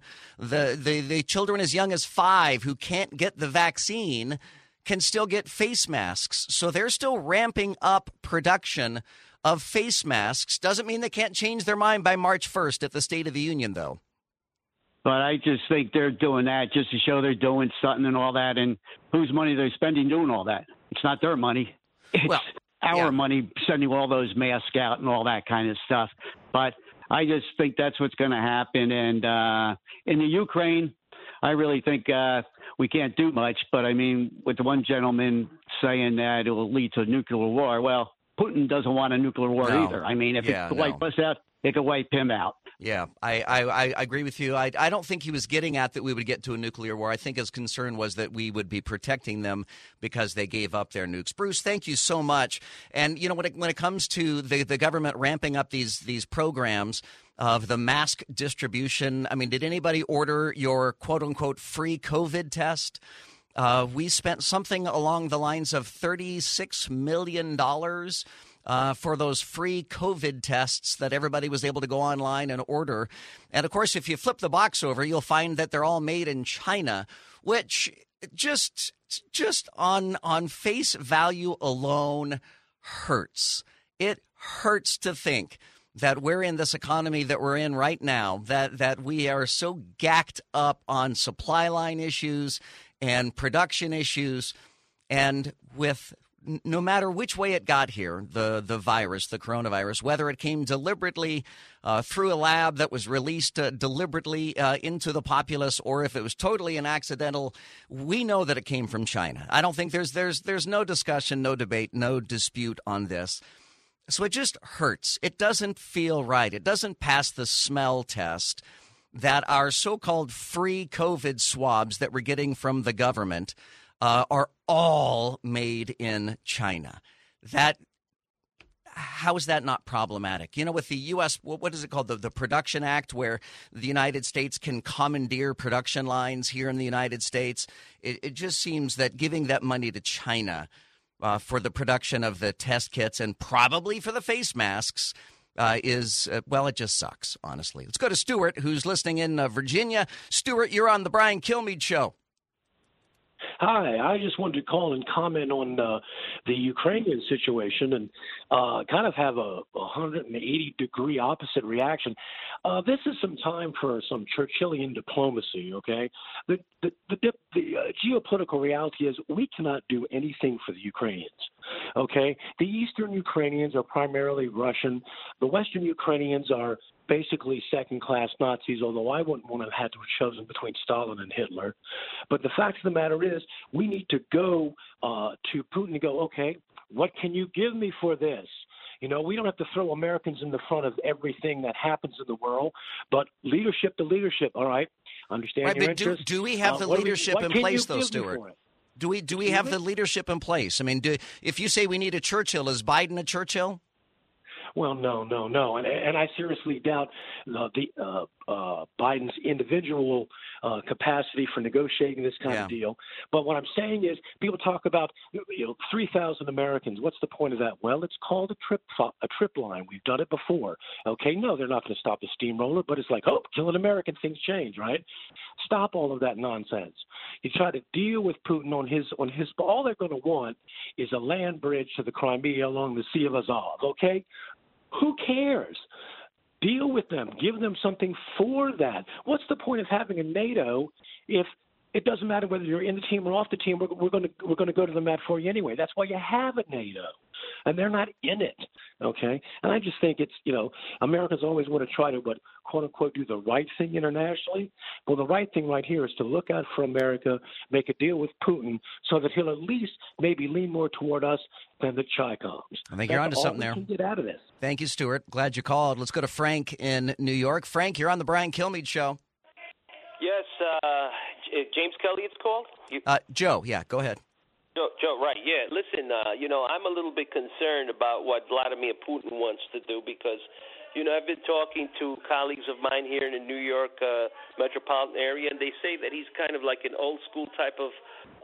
the children as young as 5 who can't get the vaccine can still get face masks. So they're still ramping up production of face masks. Doesn't mean they can't change their mind by March 1st at the State of the Union, though. But I just think they're doing that just to show they're doing something and all that. And whose money they're spending doing all that? It's not their money. It's our money sending all those masks out and all that kind of stuff. But I just think that's what's going to happen. And in the Ukraine, I really think we can't do much. But, I mean, with the one gentleman saying that it will lead to a nuclear war, well, Putin doesn't want a nuclear war either. I mean, if it could wipe us out, it could wipe him out. Yeah, I agree with you. I don't think he was getting at that we would get to a nuclear war. I think his concern was that we would be protecting them because they gave up their nukes. Bruce, thank you so much. And, you know, when it comes to the government ramping up these programs of the mask distribution, I mean, did anybody order your quote-unquote free COVID test? We spent something along the lines of $36 million for those free COVID tests that everybody was able to go online and order. And, of course, if you flip the box over, you'll find that they're all made in China, which just on face value alone hurts. It hurts to think that we're in this economy that we're in right now, that we are so gacked up on supply line issues and production issues, and with no matter which way it got here, the virus, the coronavirus, whether it came deliberately through a lab that was released deliberately into the populace, or if it was totally an accidental, we know that it came from China. I don't think there's no discussion, no debate, no dispute on this. So it just hurts. It doesn't feel right. It doesn't pass the smell test that our so-called free COVID swabs that we're getting from the government are all made in China. How is that not problematic? You know, with the U.S., what is it called? The Production Act, where the United States can commandeer production lines here in the United States. It just seems that giving that money to China for the production of the test kits and probably for the face masks it just sucks, honestly. Let's go to Stuart, who's listening in Virginia. Stuart, you're on the Brian Kilmeade Show. Hi, I just wanted to call and comment on the Ukrainian situation and kind of have a 180-degree opposite reaction. This is some time for some Churchillian diplomacy, okay? The geopolitical reality is we cannot do anything for the Ukrainians, okay? The Eastern Ukrainians are primarily Russian. The Western Ukrainians are basically second-class Nazis, although I wouldn't want to have had to have chosen between Stalin and Hitler. But the fact of the matter is we need to go to Putin and go, okay, what can you give me for this? You know, we don't have to throw Americans in the front of everything that happens in the world, but leadership to leadership, all right? Understand your interest. Do we have the leadership in place, though, Stuart? Do we have the leadership in place? I mean, if you say we need a Churchill, is Biden a Churchill? Well, no. And I seriously doubt Biden's individual capacity for negotiating this kind of deal. But what I'm saying is people talk about 3,000 Americans. What's the point of that? Well, it's called a trip line. We've done it before. Okay, no, they're not going to stop the steamroller, but it's like, oh, kill an American, things change, right? Stop all of that nonsense. You try to deal with Putin on his. All they're going to want is a land bridge to the Crimea along the Sea of Azov. Okay, who cares? Deal with them. Give them something for that. What's the point of having a NATO if it doesn't matter whether you're in the team or off the team? We're going to go to the mat for you anyway. That's why you have a NATO, and they're not in it. Okay, and I just think it's Americans always want to try to quote unquote do the right thing internationally. Well, the right thing right here is to look out for America, make a deal with Putin, so that he'll at least maybe lean more toward us than the Chi-Coms. I think you're onto something there. Can get out of this. Thank you, Stuart. Glad you called. Let's go to Frank in New York. Frank, you're on the Brian Kilmeade Show. Yes, James Kelly, it's called? Joe, yeah, go ahead. Joe, right, yeah. Listen, I'm a little bit concerned about what Vladimir Putin wants to do because, I've been talking to colleagues of mine here in the New York metropolitan area, and they say that he's kind of like an old-school type of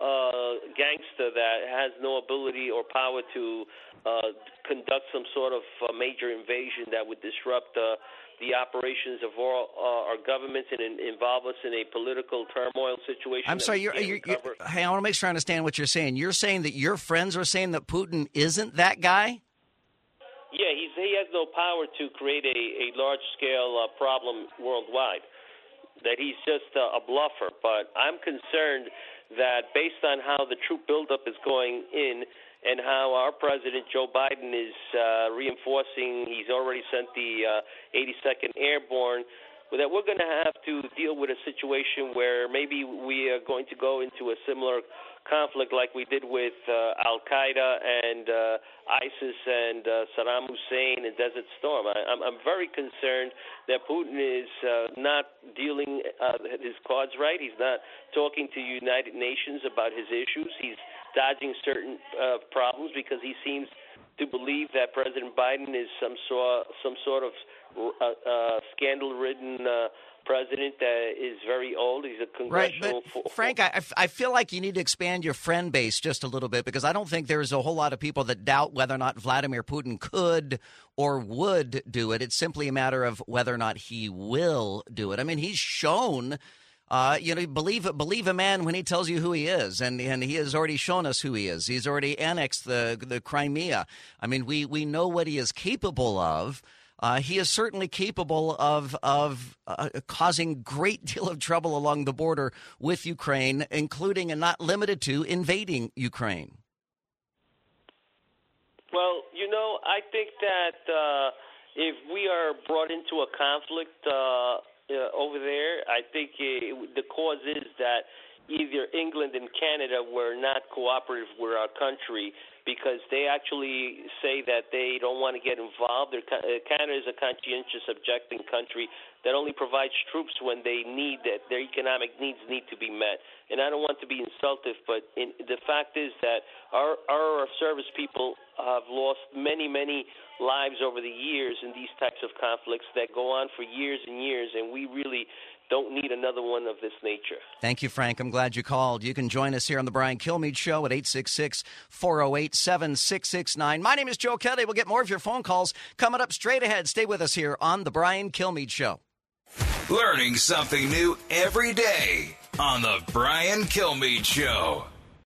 gangster that has no ability or power to conduct some sort of major invasion that would disrupt the operations of all our governments and involve us in a political turmoil situation. I'm sorry, hey, I want to make sure I understand what you're saying. You're saying that your friends are saying that Putin isn't that guy? Yeah, he has no power to create a large-scale problem worldwide, that he's just a bluffer. But I'm concerned that based on how the troop buildup is going in and how our president, Joe Biden, is reinforcing, he's already sent the 82nd Airborne, that we're going to have to deal with a situation where maybe we are going to go into a similar conflict like we did with Al-Qaeda and ISIS and Saddam Hussein and Desert Storm. I'm very concerned that Putin is not dealing his cards right. He's not talking to United Nations about his issues. He's dodging certain problems because he seems to believe that President Biden is some sort of scandal-ridden president that is very old. He's a congressional... Right, but Frank, I feel like you need to expand your friend base just a little bit because I don't think there's a whole lot of people that doubt whether or not Vladimir Putin could or would do it. It's simply a matter of whether or not he will do it. I mean, he's shown... believe a man when he tells you who he is, and he has already shown us who he is. He's already annexed the Crimea. I mean, we know what he is capable of. He is certainly capable of causing a great deal of trouble along the border with Ukraine, including and not limited to invading Ukraine. Well, I think that if we are brought into a conflict over there, I think the cause is that either England and Canada were not cooperative with our country because they actually say that they don't want to get involved. Canada is a conscientious objecting country that only provides troops when they need that their economic needs need to be met. And I don't want to be insultive, but the fact is that our service people have lost many, many lives over the years in these types of conflicts that go on for years and years, and we really don't need another one of this nature. Thank you, Frank. I'm glad you called. You can join us here on the Brian Kilmeade Show at 866-408-7669. My name is Joe Kelly. We'll get more of your phone calls coming up straight ahead. Stay with us here on the Brian Kilmeade Show. Learning something new every day on the Brian Kilmeade Show.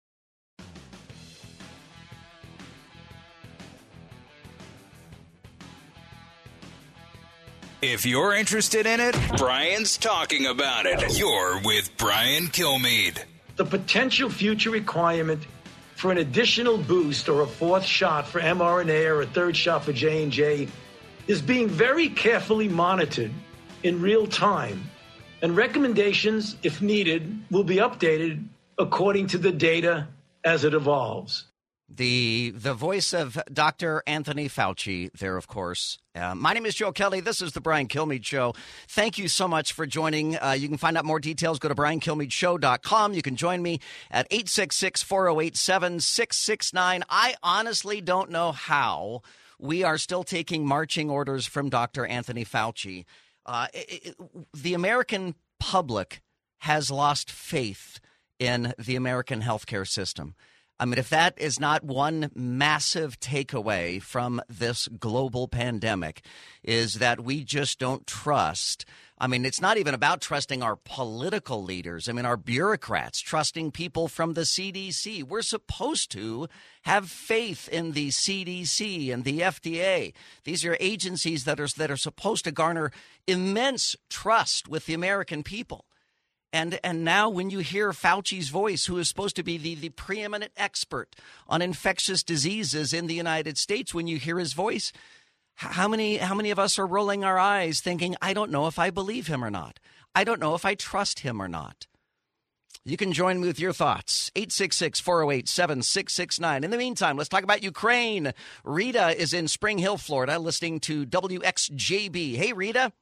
If you're interested in it, Brian's talking about it. You're with Brian Kilmeade. The potential future requirement for an additional boost or a fourth shot for mRNA or a third shot for J&J is being very carefully monitored in real time, and recommendations, if needed, will be updated according to the data as it evolves. The voice of Dr. Anthony Fauci there, of course. My name is Joe Kelly. This is the Brian Kilmeade Show. Thank you so much for joining. You can find out more details. Go to BrianKilmeadeShow.com. You can join me at 866-408-7669. I honestly don't know how we are still taking marching orders from Dr. Anthony Fauci. The American public has lost faith in the American healthcare system. I mean, if that is not one massive takeaway from this global pandemic, is that we just don't trust. I mean, it's not even about trusting our political leaders. I mean, our bureaucrats, trusting people from the CDC. We're supposed to have faith in the CDC and the FDA. These are agencies that are supposed to garner immense trust with the American people. And now when you hear Fauci's voice, who is supposed to be the preeminent expert on infectious diseases in the United States, when you hear his voice, how many of us are rolling our eyes thinking, I don't know if I believe him or not. I don't know if I trust him or not. You can join me with your thoughts. 866-408-7669. In the meantime, let's talk about Ukraine. Rita is in Spring Hill, Florida, listening to WXJB. Hey, Rita.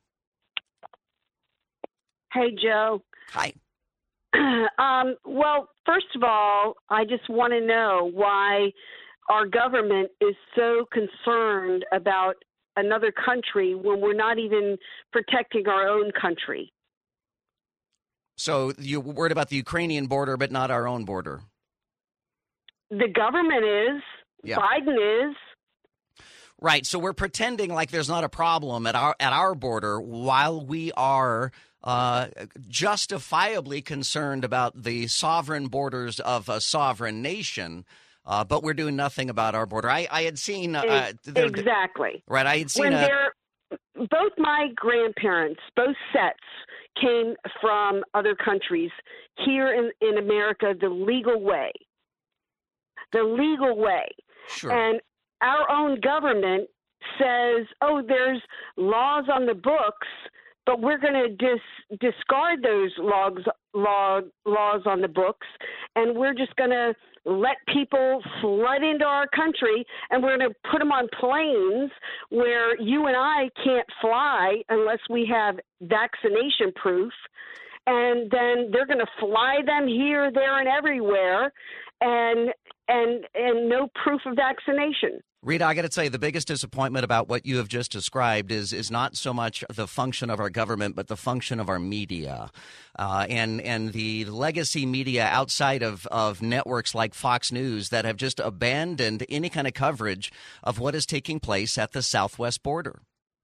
Hey, Joe. Hi. Well, first of all, I just want to know why our government is so concerned about another country when we're not even protecting our own country. So you're worried about the Ukrainian border, but not our own border? The government is. Yeah. Biden is. Right. So we're pretending like there's not a problem at our border while we are justifiably concerned about the sovereign borders of a sovereign nation, but we're doing nothing about our border. I had seen exactly right. I had seen both my grandparents, both sets came from other countries here in America the legal way. Sure. And our own government says, "Oh, there's laws on the books." But we're going to discard those laws on the books, and we're just going to let people flood into our country, and we're going to put them on planes where you and I can't fly unless we have vaccination proof, and then they're going to fly them here, there, and everywhere, and no proof of vaccination. Rita, I got to tell you, the biggest disappointment about what you have just described is not so much the function of our government, but the function of our media, and the legacy media outside of networks like Fox News that have just abandoned any kind of coverage of what is taking place at the southwest border.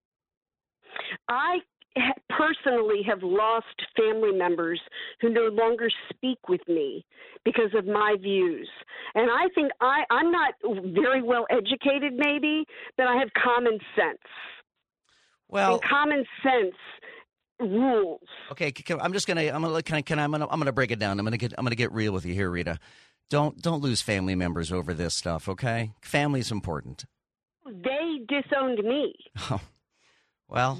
I personally have lost family members who no longer speak with me because of my views. And I think I'm not very well educated maybe, but I have common sense. Well, and common sense rules. Okay, I'm gonna break it down. I'm gonna get real with you here, Rita. Don't lose family members over this stuff, okay? Family's important. They disowned me. Oh, well,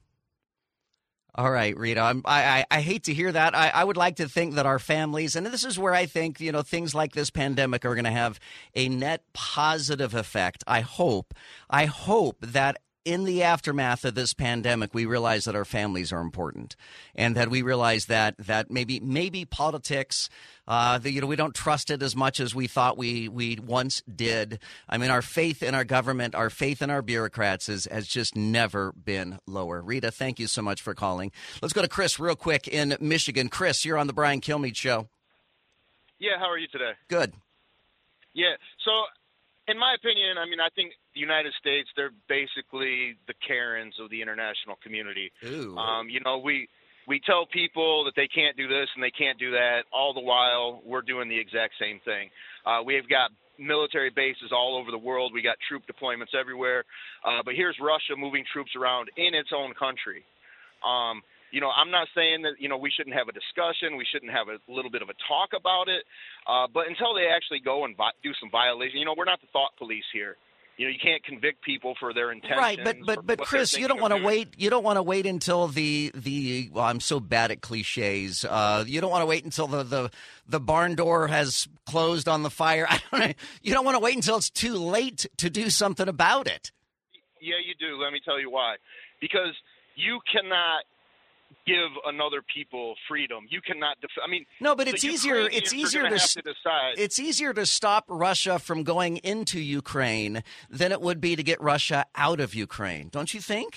all right, Rita. I hate to hear that. I would like to think that our families, and this is where I think, things like this pandemic are going to have a net positive effect. I hope that in the aftermath of this pandemic, we realize that our families are important, and that we realize that maybe politics, we don't trust it as much as we thought we once did. I mean, our faith in our government, our faith in our bureaucrats has just never been lower. Rita, thank you so much for calling. Let's go to Chris real quick in Michigan. Chris, you're on the Brian Kilmeade Show. Yeah, how are you today? Good. Yeah, so in my opinion, I think the United States, they're basically the Karens of the international community. Ooh. We tell people that they can't do this and they can't do that. All the while, we're doing the exact same thing. We've got military bases all over the world. We got troop deployments everywhere. But here's Russia moving troops around in its own country. I'm not saying that, we shouldn't have a discussion. We shouldn't have a little bit of a talk about it. But until they actually go and do some violation, we're not the thought police here. You can't convict people for their intentions. Right, but Chris, you don't want to wait. You don't want to wait until well, I'm so bad at cliches. You don't want to wait until the barn door has closed on the fire. You don't want to wait until it's too late to do something about it. Yeah, you do. Let me tell you why. Because you cannot give another people freedom. You cannot no, but it's easier. It's easier to decide. It's easier to stop Russia from going into Ukraine than it would be to get Russia out of Ukraine. Don't you think?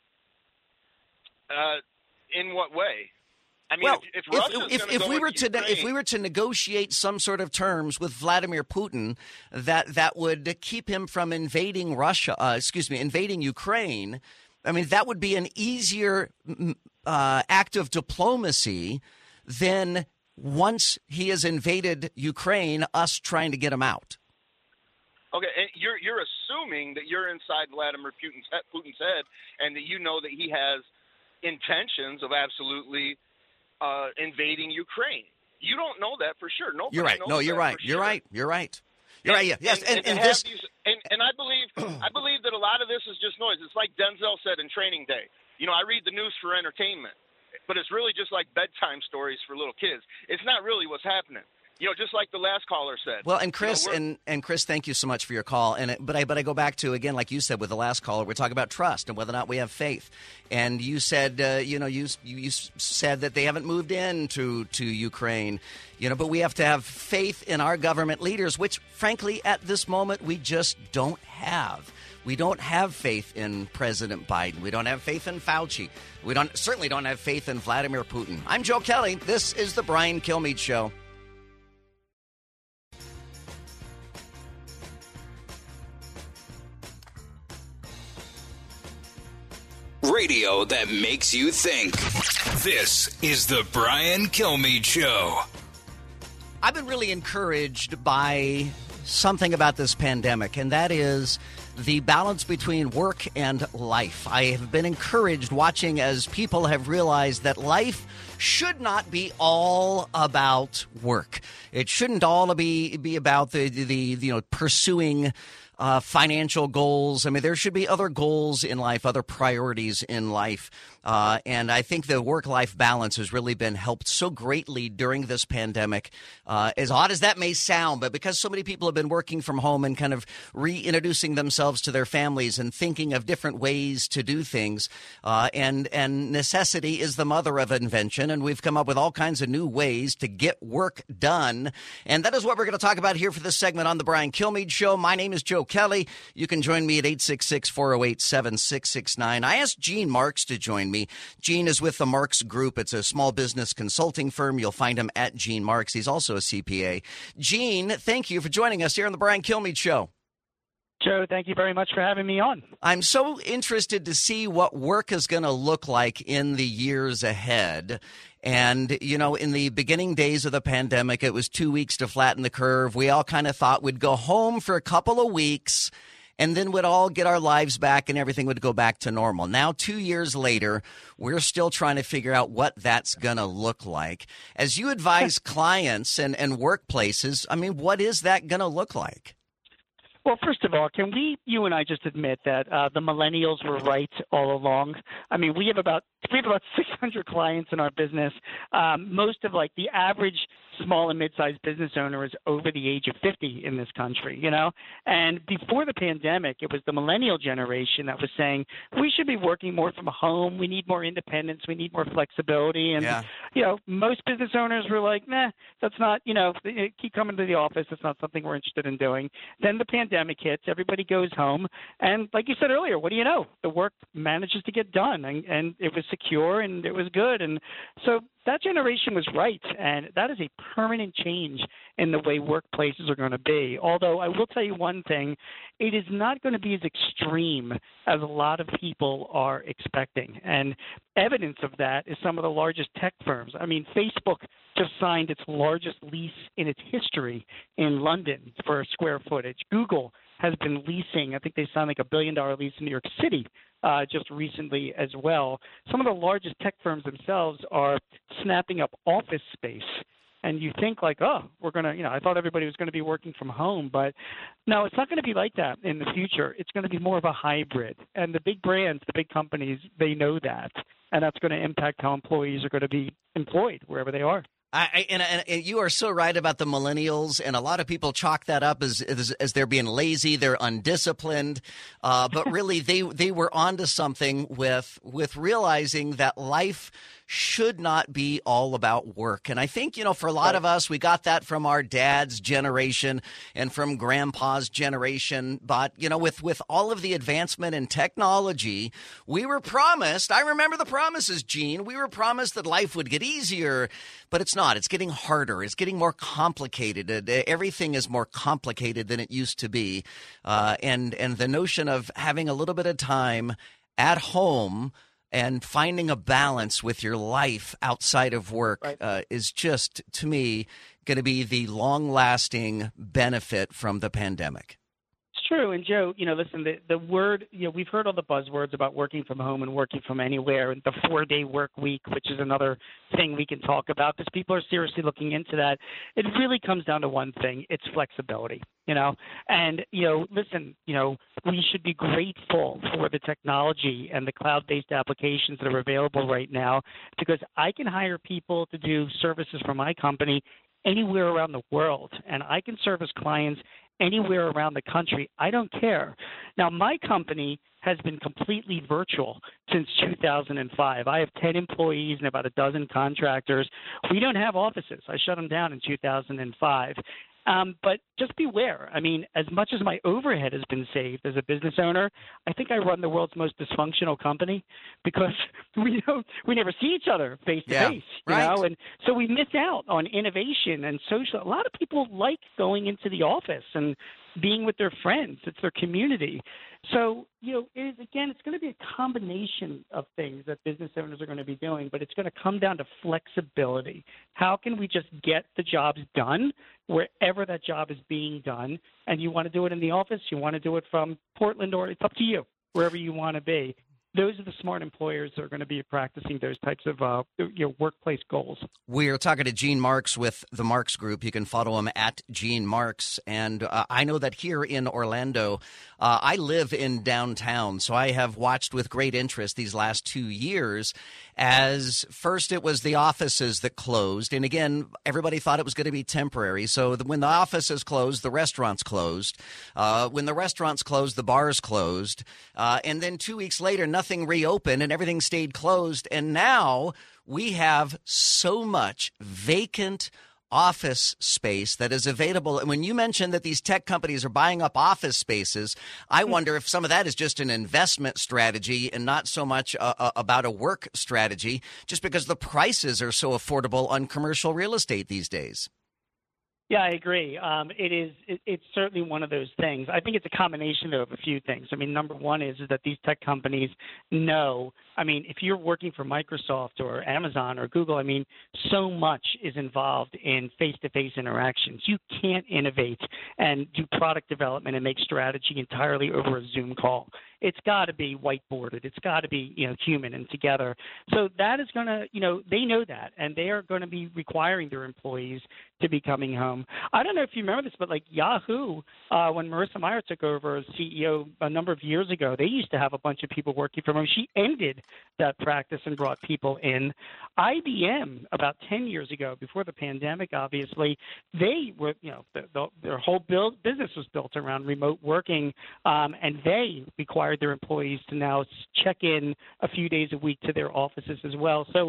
In what way? I mean, well, if we were to negotiate some sort of terms with Vladimir Putin that would keep him from invading invading Ukraine, I mean, that would be an easier act of diplomacy than once he has invaded Ukraine, us trying to get him out. Okay, and you're assuming that you're inside Vladimir Putin's head, and that you know that he has intentions of absolutely invading Ukraine. You don't know that for sure. Nobody You're right. knows No, you're that right. for You're sure. right. You're right. You're right. Yeah. Yes. And I believe that a lot of this is just noise. It's like Denzel said in Training Day. You know, I read the news for entertainment, but it's really just like bedtime stories for little kids. It's not really what's happening. You know, just like the last caller said. Well, and Chris, and Chris, thank you so much for your call. But I go back to, again, like you said with the last caller, we're talking about trust and whether or not we have faith. And you said, you said that they haven't moved into Ukraine, but we have to have faith in our government leaders, which, frankly, at this moment, we just don't have. We don't have faith in President Biden. We don't have faith in Fauci. We certainly don't have faith in Vladimir Putin. I'm Joe Kelly. This is the Brian Kilmeade Show. Radio that makes you think. This is the Brian Kilmeade Show. I've been really encouraged by something about this pandemic, and that is the balance between work and life. I have been encouraged watching as people have realized that life should not be all about work. It shouldn't all be about the pursuing financial goals. I mean, there should be other goals in life, other priorities in life. And I think the work-life balance has really been helped so greatly during this pandemic. As odd as that may sound, but because so many people have been working from home and kind of reintroducing themselves to their families and thinking of different ways to do things, and necessity is the mother of invention, and we've come up with all kinds of new ways to get work done. And that is what we're going to talk about here for this segment on the Brian Kilmeade Show. My name is Joe Kelly. You can join me at 866-408-7669. I asked Gene Marks to join me. Gene is with the Marks Group. It's a small business consulting firm. You'll find him at Gene Marks. He's also a CPA. Gene, thank you for joining us here on the Brian Kilmeade Show. Joe, thank you very much for having me on. I'm so interested to see what work is going to look like in the years ahead. And, in the beginning days of the pandemic, it was 2 weeks to flatten the curve. We all kind of thought we'd go home for a couple of weeks and then we'd all get our lives back and everything would go back to normal. Now, 2 years later, we're still trying to figure out what that's going to look like. As you advise clients and workplaces, I mean, what is that going to look like? Well, first of all, can you and I just admit that the millennials were right all along? I mean, we have about 600 clients in our business. Most of the average small and mid-sized business owner is over the age of 50 in this country, And before the pandemic, it was the millennial generation that was saying we should be working more from home. We need more independence. We need more flexibility. And, most business owners were like, nah, that's not, keep coming to the office. It's not something we're interested in doing. Then the pandemic hits. Everybody goes home. And like you said earlier, what do you know? The work manages to get done. And it was secure and it was good. And so that generation was right, and that is a permanent change in the way workplaces are going to be. Although I will tell you one thing, it is not going to be as extreme as a lot of people are expecting. And evidence of that is some of the largest tech firms. I mean, Facebook just signed its largest lease in its history in London for square footage. Google has been leasing, I think they signed $1 billion lease in New York City just recently as well. Some of the largest tech firms themselves are snapping up office space. And you think we're going to, I thought everybody was going to be working from home, but no, it's not going to be like that in the future. It's going to be more of a hybrid. And the big brands, the big companies, they know that. And that's going to impact how employees are going to be employed wherever they are. And you are so right about the millennials, and a lot of people chalk that up as they're being lazy, they're undisciplined, but really they were onto something with realizing that life should not be all about work. And I think, for a lot of us, we got that from our dad's generation and from grandpa's generation. But, with all of the advancement in technology, we were promised, I remember the promises, Gene, we were promised that life would get easier, but it's not. It's getting harder. It's getting more complicated. Everything is more complicated than it used to be. And the notion of having a little bit of time at home and finding a balance with your life outside of work is just, to me, going to be the long-lasting benefit from the pandemic. It's true. And Joe, listen, the word, we've heard all the buzzwords about working from home and working from anywhere, and the 4-day work week, which is another thing we can talk about because people are seriously looking into that. It really comes down to one thing. It's flexibility, and, listen, we should be grateful for the technology and the cloud-based applications that are available right now, because I can hire people to do services for my company anywhere around the world, and I can service clients anywhere around the country. I don't care. Now, my company has been completely virtual since 2005. I have 10 employees and about a dozen contractors. We don't have offices. I shut them down in 2005. But just beware. I mean, as much as my overhead has been saved as a business owner, I think I run the world's most dysfunctional company because we never see each other face to face, and so we miss out on innovation and social. A lot of people like going into the office and being with their friends. It's their community. So, it's going to be a combination of things that business owners are going to be doing, but it's going to come down to flexibility. How can we just get the jobs done wherever that job is being done? And you want to do it in the office, you want to do it from Portland, or it's up to you, wherever you want to be. Those are the smart employers that are going to be practicing those types of workplace goals. We're talking to Gene Marks with the Marks Group. You can follow him at Gene Marks. And I know that here in Orlando, I live in downtown, so I have watched with great interest these last 2 years as first it was the offices that closed. And again, everybody thought it was going to be temporary. So when the offices closed, the restaurants closed. When the restaurants closed, the bars closed. And then 2 weeks later, nothing reopened and everything stayed closed. And now we have so much vacant office space that is available. And when you mentioned that these tech companies are buying up office spaces, I wonder if some of that is just an investment strategy and not so much about a work strategy, just because the prices are so affordable on commercial real estate these days. Yeah, I agree. It's certainly one of those things. I think it's a combination of a few things. I mean, number one is that these tech companies know, if you're working for Microsoft or Amazon or Google, so much is involved in face-to-face interactions. You can't innovate and do product development and make strategy entirely over a Zoom call. It's got to be whiteboarded. It's got to be, human and together. So that is going to, they know that, and they are going to be requiring their employees to be coming home. I don't know if you remember this, but like Yahoo, when Marissa Mayer took over as CEO a number of years ago, they used to have a bunch of people working from home. She ended that practice and brought people in. IBM, about 10 years ago, before the pandemic, obviously, they were, their whole business was built around remote working, and they required their employees to now check in a few days a week to their offices as well. So,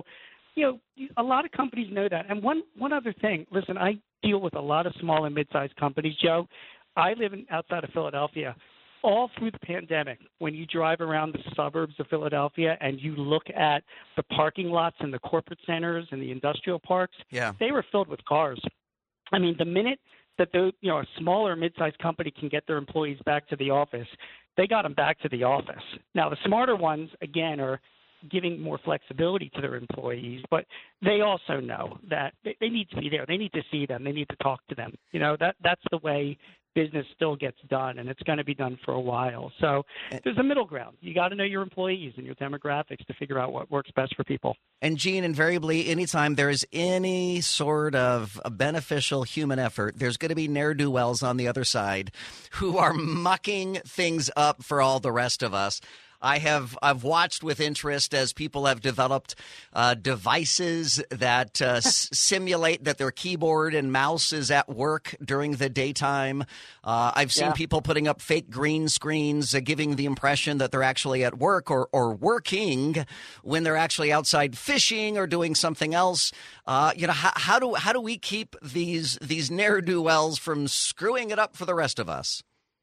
a lot of companies know that. And one other thing, listen, I deal with a lot of small and mid-sized companies, Joe. I live outside of Philadelphia. All through the pandemic, when you drive around the suburbs of Philadelphia and you look at the parking lots and the corporate centers and the industrial parks, they were filled with cars. The minute that a small or mid-sized company can get their employees back to the office, they got them back to the office. Now, the smarter ones, again, are giving more flexibility to their employees, but they also know that they need to be there. They need to see them. They need to talk to them. That's the way business still gets done, and it's going to be done for a while. So there's a middle ground. You got to know your employees and your demographics to figure out what works best for people. And Gene, invariably, anytime there is any sort of a beneficial human effort, there's going to be ne'er-do-wells on the other side who are mucking things up for all the rest of us. I've watched with interest as people have developed devices that simulate that their keyboard and mouse is at work during the daytime. I've seen people putting up fake green screens, giving the impression that they're actually at work or working when they're actually outside fishing or doing something else. How do we keep these ne'er-do-wells from screwing it up for the rest of us?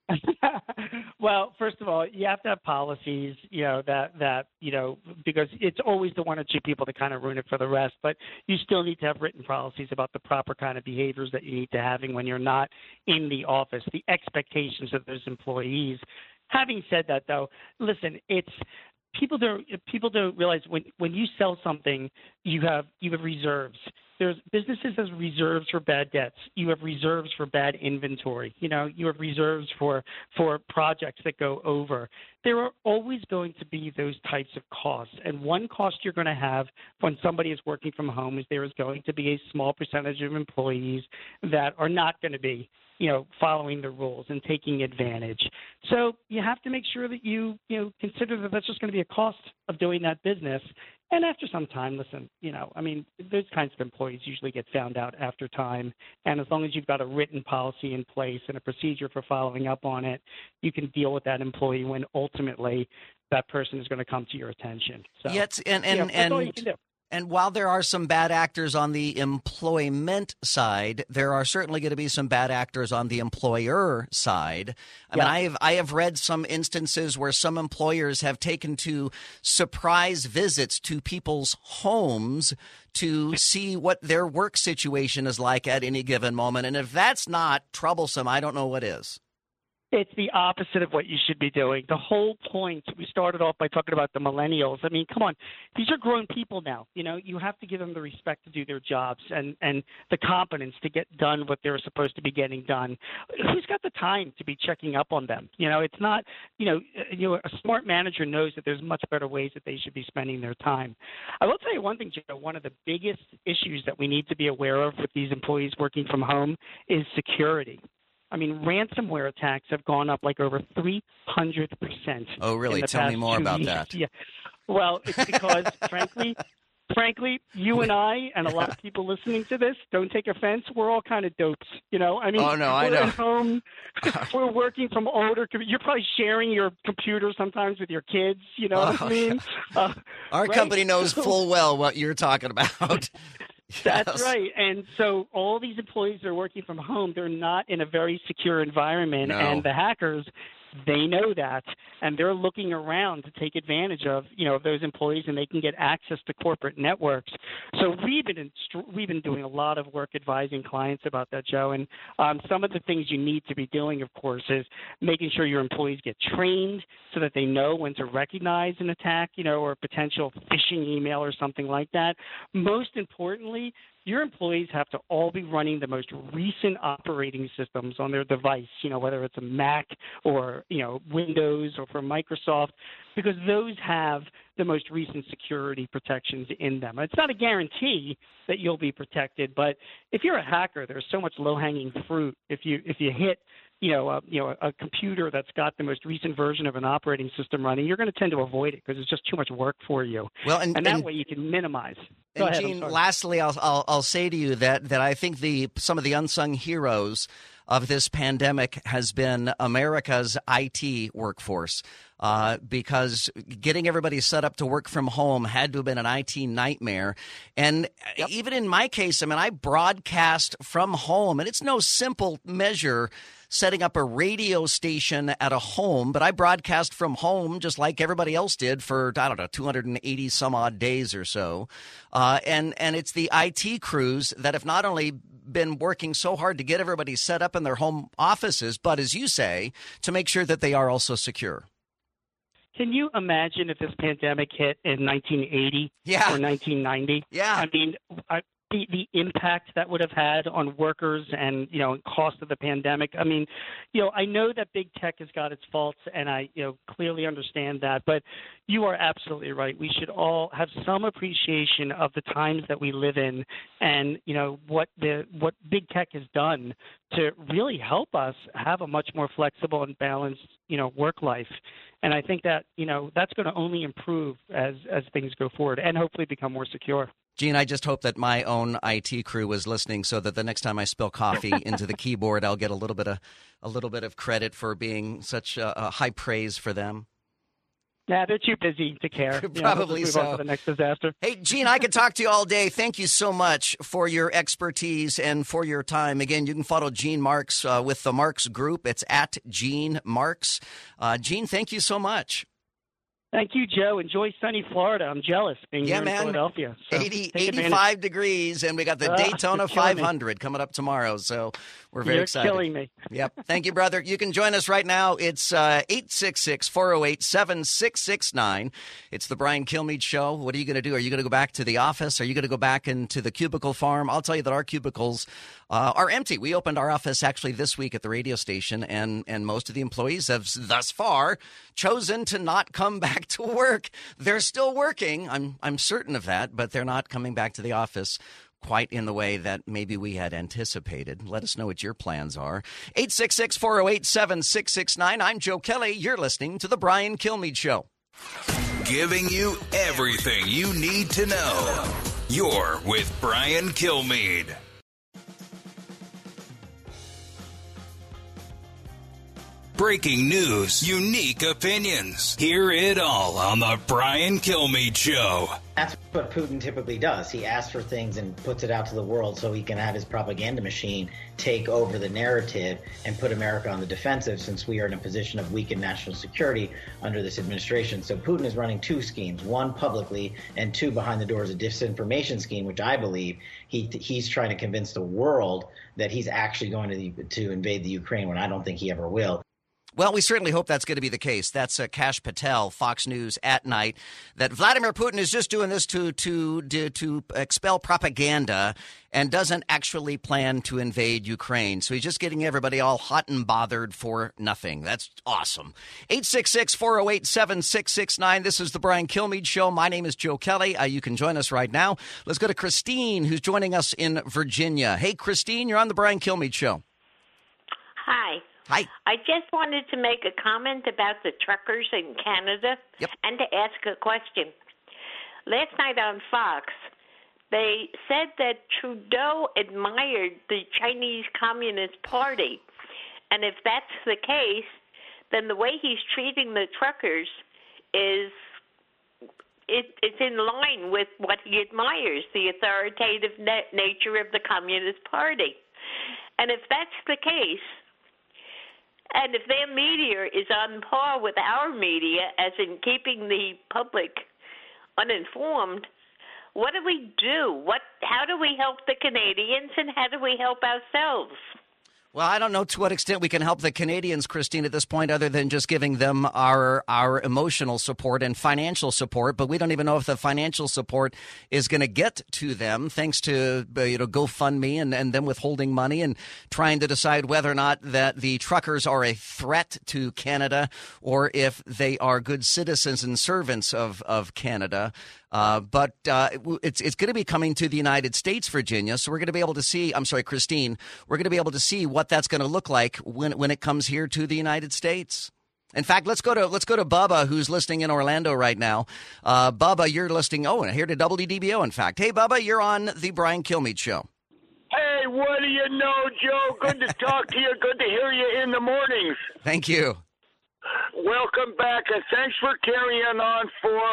Well, first of all, you have to have policies, that because it's always the one or two people that kind of ruin it for the rest. But you still need to have written policies about the proper kind of behaviors that you need to having when you're not in the office, the expectations of those employees. Having said that, though, listen, people don't realize when you sell something, you have reserves. There's businesses as reserves for bad debts. You have reserves for bad inventory. You have reserves for projects that go over. There are always going to be those types of costs. And one cost you're going to have when somebody is working from home is there is going to be a small percentage of employees that are not going to be, following the rules and taking advantage. So you have to make sure that you consider that that's just going to be a cost of doing that business. And after some time, listen, those kinds of employees usually get found out after time. And as long as you've got a written policy in place and a procedure for following up on it, you can deal with that employee when ultimately that person is going to come to your attention. So, that's all you can do. And while there are some bad actors on the employment side, there are certainly going to be some bad actors on the employer side. I have read some instances where some employers have taken to surprise visits to people's homes to see what their work situation is like at any given moment. And if that's not troublesome, I don't know what is. It's the opposite of what you should be doing. The whole point, we started off by talking about the millennials. I mean, come on. These are grown people now. You have to give them the respect to do their jobs and the competence to get done what they're supposed to be getting done. Who's got the time to be checking up on them? It's not, a smart manager knows that there's much better ways that they should be spending their time. I will tell you one thing, Joe, one of the biggest issues that we need to be aware of with these employees working from home is security. Ransomware attacks have gone up like over 300%. Oh, really? Tell me more about that. Yeah. Well, it's because, frankly, you and I and a lot of people listening to this, don't take offense, we're all kind of dopes. Oh, no, I know. We're at home. We're working from older. You're probably sharing your computer sometimes with your kids. You know what I mean? Our company knows full well what you're talking about. That's right. And so all these employees that are working from home, they're not in a very secure environment. No. And the hackers, they know that, and they're looking around to take advantage of, those employees, and they can get access to corporate networks. So we've been doing a lot of work advising clients about that, Joe. And some of the things you need to be doing, of course, is making sure your employees get trained so that they know when to recognize an attack, or a potential phishing email or something like that. Most importantly, your employees have to all be running the most recent operating systems on their device, whether it's a Mac or, Windows or from Microsoft, because those have the most recent security protections in them. It's not a guarantee that you'll be protected, but if you're a hacker, there's so much low-hanging fruit. If you hit a computer that's got the most recent version of an operating system running, you're going to tend to avoid it because it's just too much work for you. Well, and that way you can minimize. Go ahead, Gene, lastly, I'll say to you that I think some of the unsung heroes of this pandemic has been America's IT workforce, because getting everybody set up to work from home had to have been an IT nightmare. And even in my case, I broadcast from home, and it's no simple measure setting up a radio station at a home, but I broadcast from home just like everybody else did for, 280 some odd days or so. And it's the IT crews that have not only been working so hard to get everybody set up in their home offices, but as you say, to make sure that they are also secure. Can you imagine if this pandemic hit in 1980 or 1990? Yeah. the impact that would have had on workers and, cost of the pandemic. I mean, I know that big tech has got its faults, and I, clearly understand that. But you are absolutely right. We should all have some appreciation of the times that we live in, and what big tech has done to really help us have a much more flexible and balanced, work life. And I think that, that's going to only improve as things go forward and hopefully become more secure. Gene, I just hope that my own IT crew was listening, so that the next time I spill coffee into the keyboard, I'll get a little bit of credit for being such a high praise for them. Yeah, they're too busy to care. Probably move so. On to the next disaster. Hey, Gene, I could talk to you all day. Thank you so much for your expertise and for your time. Again, you can follow Gene Marks with the Marks Group. It's at Gene Marks. Gene, thank you so much. Thank you, Joe. Enjoy sunny Florida. I'm jealous being here in Philadelphia. So 85 degrees, and we got the Daytona 500 coming up tomorrow, so we're very excited. You're killing me. Yep. Thank you, brother. You can join us right now. It's 866-408-7669. It's the Brian Kilmeade Show. What are you going to do? Are you going to go back to the office? Are you going to go back into the cubicle farm? I'll tell you that our cubicles are empty. We opened our office actually this week at the radio station, and most of the employees have thus far chosen to not come back to work. They're still working. I'm certain of that, but they're not coming back to the office quite in the way that maybe we had anticipated. Let us know what your plans are. 866-408-7669. I'm Joe Kelly. You're listening to The Brian Kilmeade Show. Giving you everything you need to know. You're with Brian Kilmeade. Breaking news, unique opinions. Hear it all on The Brian Kilmeade Show. That's what Putin typically does. He asks for things and puts it out to the world so he can have his propaganda machine take over the narrative and put America on the defensive, since we are in a position of weakened national security under this administration. So Putin is running two schemes, one publicly and two behind the doors, a disinformation scheme, which I believe he's trying to convince the world that he's actually going to invade the Ukraine, when I don't think he ever will. Well, we certainly hope that's going to be the case. That's Kash Patel, Fox News at Night, that Vladimir Putin is just doing this to expel propaganda and doesn't actually plan to invade Ukraine. So he's just getting everybody all hot and bothered for nothing. That's awesome. 866-408-7669. This is the Brian Kilmeade Show. My name is Joe Kelly. You can join us right now. Let's go to Christine, who's joining us in Virginia. Hey, Christine, you're on the Brian Kilmeade Show. Hi. Hi. I just wanted to make a comment about the truckers in Canada and to ask a question. Last night on Fox, they said that Trudeau admired the Chinese Communist Party. And if that's the case, then the way he's treating the truckers is it's in line with what he admires, the authoritative nature of the Communist Party. And if that's the case, and if their media is on par with our media, as in keeping the public uninformed, what do we do? How do we help the Canadians, and how do we help ourselves? Well, I don't know to what extent we can help the Canadians, Christine, at this point, other than just giving them our emotional support and financial support. But we don't even know if the financial support is going to get to them, thanks to GoFundMe and them withholding money and trying to decide whether or not that the truckers are a threat to Canada or if they are good citizens and servants of Canada. But it's going to be coming to the United States, Virginia. So we're going to be able to see, Christine, we're going to be able to see what that's going to look like when it comes here to the United States. In fact, let's go to Bubba, who's listening in Orlando right now. Bubba, you're listening. Here to WDBO, in fact. Hey, Bubba, you're on the Brian Kilmeade Show. Hey, what do you know, Joe? Good to talk to you. Good to hear you in the mornings. Thank you. Welcome back, and thanks for carrying on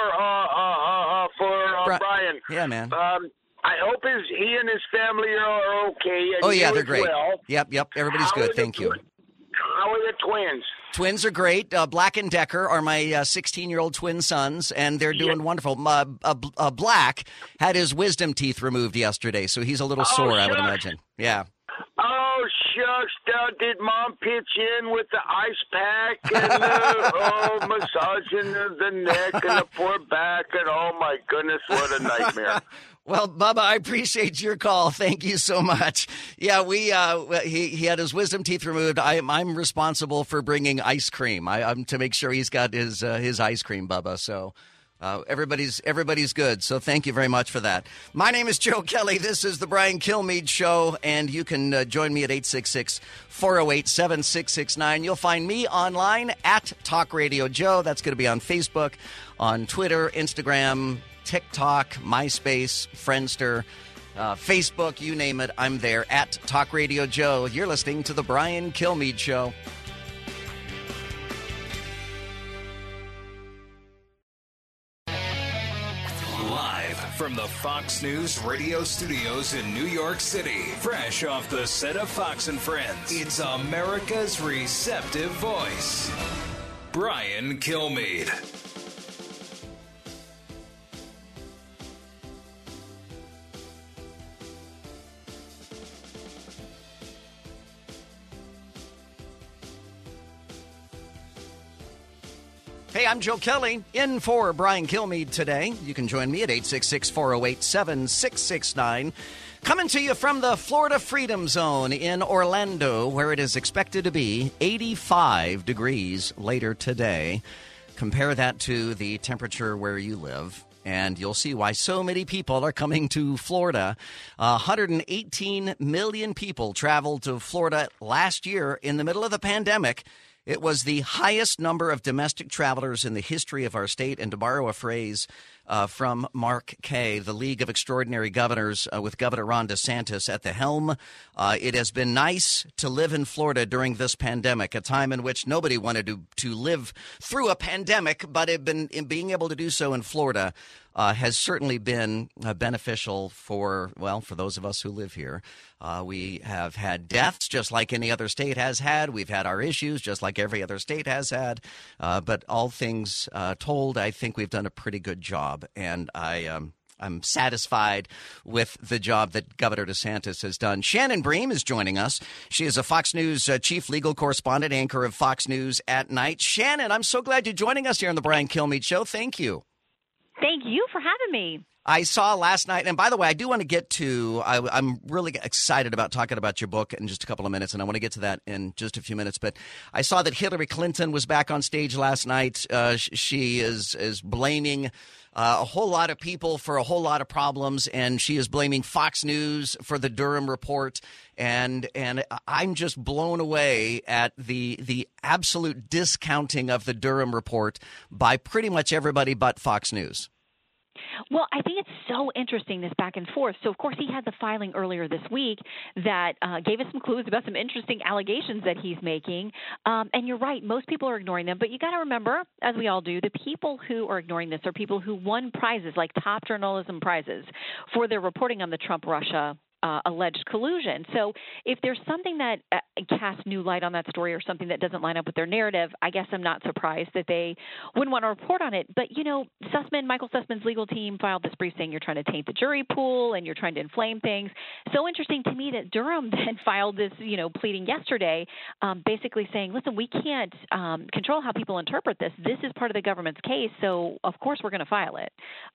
for Brian. Yeah, man. I hope he and his family are okay. And they're great. Well. Yep, everybody's good. Thank you. How are the twins? Twins are great. Black and Decker are my 16-year-old twin sons, and they're doing wonderful. Black had his wisdom teeth removed yesterday, so he's a little sore, I would imagine. Yeah. Oh, shucks, did Mom pitch in with the ice pack and massaging the neck and the poor back, and oh my goodness, what a nightmare. Well, Bubba, I appreciate your call. Thank you so much. Yeah, he had his wisdom teeth removed. I'm responsible for bringing ice cream. I'm to make sure he's got his ice cream, Bubba. So everybody's good. So thank you very much for that. My name is Joe Kelly. This is the Brian Kilmeade Show, and you can join me at 866-408-7669. You'll find me online at Talk Radio Joe. That's going to be on Facebook, on Twitter, Instagram, TikTok, MySpace, Friendster, Facebook, you name it, I'm there at Talk Radio Joe. You're listening to The Brian Kilmeade Show. Live from the Fox News radio studios in New York City, fresh off the set of Fox and Friends, it's America's receptive voice, Brian Kilmeade. Hey, I'm Joe Kelly, in for Brian Kilmeade today. You can join me at 866-408-7669. Coming to you from the Florida Freedom Zone in Orlando, where it is expected to be 85 degrees later today. Compare that to the temperature where you live, and you'll see why so many people are coming to Florida. 118 million people traveled to Florida last year in the middle of the pandemic. It was the highest number of domestic travelers in the history of our state. And to borrow a phrase from Mark Kaye, the League of Extraordinary Governors, with Governor Ron DeSantis at the helm, it has been nice to live in Florida during this pandemic, a time in which nobody wanted to live through a pandemic, but being able to do so in Florida has certainly been beneficial for those of us who live here. We have had deaths just like any other state has had. We've had our issues just like every other state has had. But all things told, I think we've done a pretty good job. And I'm satisfied with the job that Governor DeSantis has done. Shannon Bream is joining us. She is a Fox News chief legal correspondent, anchor of Fox News at Night. Shannon, I'm so glad you're joining us here on the Brian Kilmeade Show. Thank you. Thank you for having me. I saw last night, and by the way, I do want to get to, I'm really excited about talking about your book in just a couple of minutes, and I want to get to that in just a few minutes, but I saw that Hillary Clinton was back on stage last night. She is blaming a whole lot of people for a whole lot of problems, and she is blaming Fox News for the Durham report, and I'm just blown away at the absolute discounting of the Durham report by pretty much everybody but Fox News. Well, I think it's so interesting, this back and forth. So, of course, he had the filing earlier this week that gave us some clues about some interesting allegations that he's making. And you're right, most people are ignoring them. But you got to remember, as we all do, the people who are ignoring this are people who won prizes, like top journalism prizes, for their reporting on the Trump-Russia alleged collusion. So if there's something that casts new light on that story or something that doesn't line up with their narrative, I guess I'm not surprised that they wouldn't want to report on it. But, you know, Michael Sussman's legal team filed this brief saying you're trying to taint the jury pool and you're trying to inflame things. So interesting to me that Durham then filed this, pleading yesterday, basically saying, listen, we can't control how people interpret this. This is part of the government's case, so of course we're going to file it.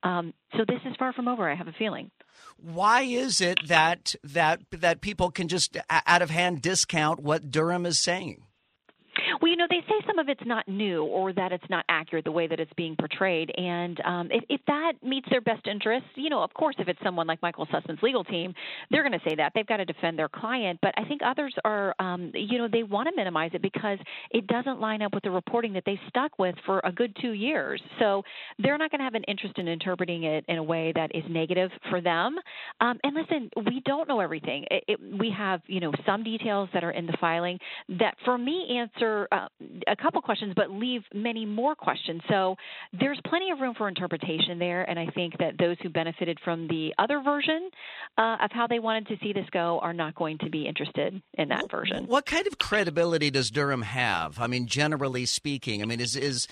So this is far from over, I have a feeling. Why is it that people can just out of hand discount what Durham is saying? Well, they say some of it's not new or that it's not accurate the way that it's being portrayed. And if that meets their best interests, of course, if it's someone like Michael Sussman's legal team, they're going to say that. They've got to defend their client. But I think others are, they want to minimize it because it doesn't line up with the reporting that they stuck with for a good 2 years. So they're not going to have an interest in interpreting it in a way that is negative for them. And listen, we don't know everything. We have, some details that are in the filing that, for me, answer a couple questions, but leave many more questions. So there's plenty of room for interpretation there, and I think that those who benefited from the other version of how they wanted to see this go are not going to be interested in that version. What kind of credibility does Durham have? I mean, generally speaking, is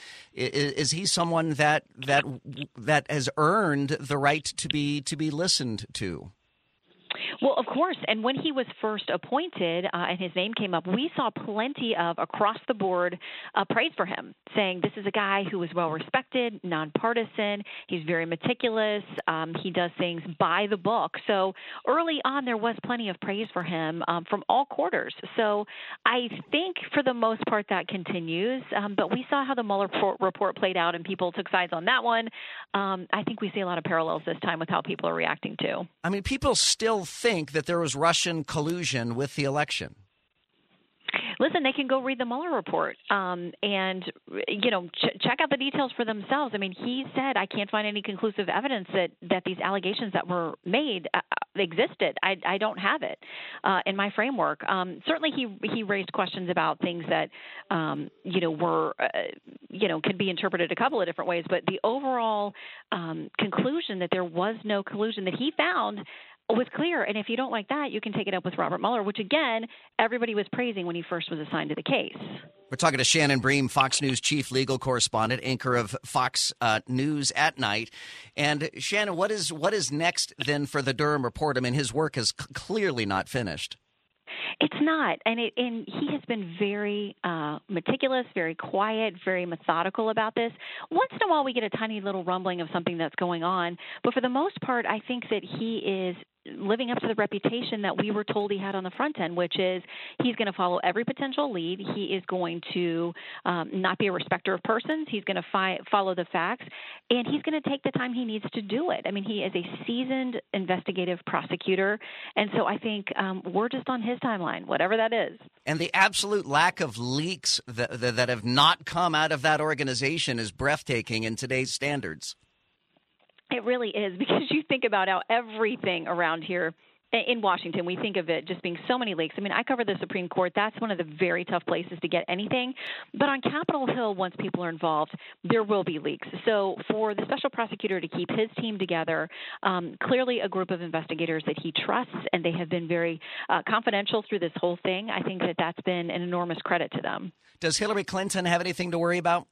he someone that has earned the right to be listened to? Well, of course. And when he was first appointed and his name came up, we saw plenty of across-the-board praise for him, saying this is a guy who is well-respected, nonpartisan, he's very meticulous, he does things by the book. So early on, there was plenty of praise for him from all quarters. So I think for the most part that continues, but we saw how the Mueller report played out and people took sides on that one. I think we see a lot of parallels this time with how people are reacting to. I mean, people still think that there was Russian collusion with the election. Listen, they can go read the Mueller report and, check out the details for themselves. I mean, he said, I can't find any conclusive evidence that these allegations that were made existed. I don't have it in my framework. Certainly, he raised questions about things that, were, could be interpreted a couple of different ways. But the overall conclusion that there was no collusion that he found was clear. And if you don't like that, you can take it up with Robert Mueller, which, again, everybody was praising when he first was assigned to the case. We're talking to Shannon Bream, Fox News chief legal correspondent, anchor of Fox News at Night. And, Shannon, what is next then for the Durham report? I mean, his work is clearly not finished. It's not, and he has been very meticulous, very quiet, very methodical about this. Once in a while we get a tiny little rumbling of something that's going on, but for the most part I think that he is living up to the reputation that we were told he had on the front end, which is he's going to follow every potential lead. He is going to not be a respecter of persons. He's going to follow the facts, and he's going to take the time he needs to do it. I mean, he is a seasoned investigative prosecutor, and so I think we're just on his timeline, whatever that is. And the absolute lack of leaks that have not come out of that organization is breathtaking in today's standards. It really is, because you think about how everything around here in Washington, we think of it just being so many leaks. I mean, I cover the Supreme Court. That's one of the very tough places to get anything. But on Capitol Hill, once people are involved, there will be leaks. So for the special prosecutor to keep his team together, clearly a group of investigators that he trusts, and they have been very confidential through this whole thing, I think that that's been an enormous credit to them. Does Hillary Clinton have anything to worry about?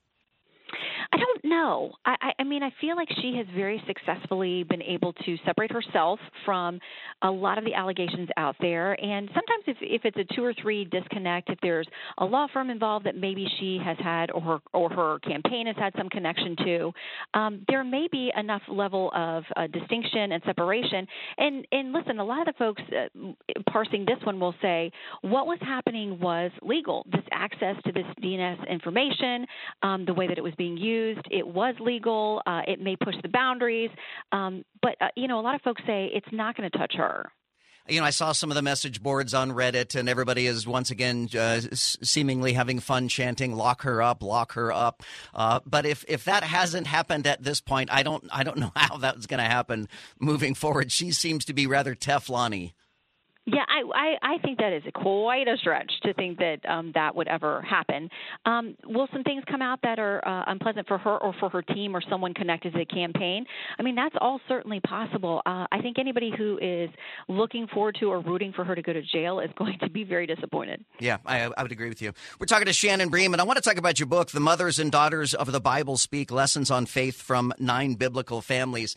I don't know. I mean, I feel like she has very successfully been able to separate herself from a lot of the allegations out there. And sometimes if it's a 2 or 3 disconnect, if there's a law firm involved that maybe she has had or her campaign has had some connection to, there may be enough level of distinction and separation. And listen, a lot of the folks parsing this one will say what was happening was legal. This access to this DNS information, the way that it was being used, it was legal. It may push the boundaries. But a lot of folks say it's not going to touch her. I saw some of the message boards on Reddit, and everybody is once again seemingly having fun chanting, lock her up, lock her up. But if that hasn't happened at this point, I don't know how that's going to happen moving forward. She seems to be rather Teflon-y. Yeah, I think that is quite a stretch to think that that would ever happen. Will some things come out that are unpleasant for her or for her team or someone connected to the campaign? I mean, that's all certainly possible. I think anybody who is looking forward to or rooting for her to go to jail is going to be very disappointed. Yeah, I would agree with you. We're talking to Shannon Bream, and I want to talk about your book, The Mothers and Daughters of the Bible Speak, Lessons on Faith from 9 Biblical Families.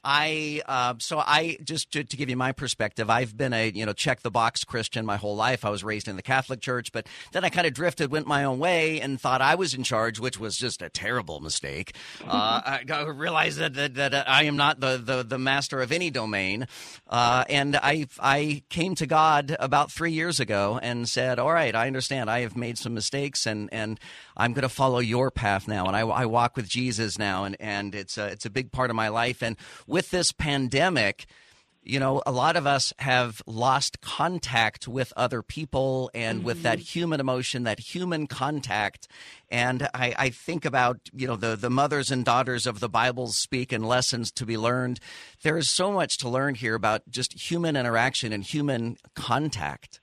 Just to give you my perspective, I've been a, check the box Christian my whole life. I was raised in the Catholic Church, but then I kind of drifted, went my own way and thought I was in charge, which was just a terrible mistake. I realized that I am not the master of any domain. And I came to God about 3 years ago and said, all right, I understand. I have made some mistakes and I'm going to follow your path now. And I walk with Jesus now. And it's a big part of my life. And with this pandemic, a lot of us have lost contact with other people and with that human emotion, that human contact. And I think about, the mothers and daughters of the Bible speak and lessons to be learned. There is so much to learn here about just human interaction and human contact.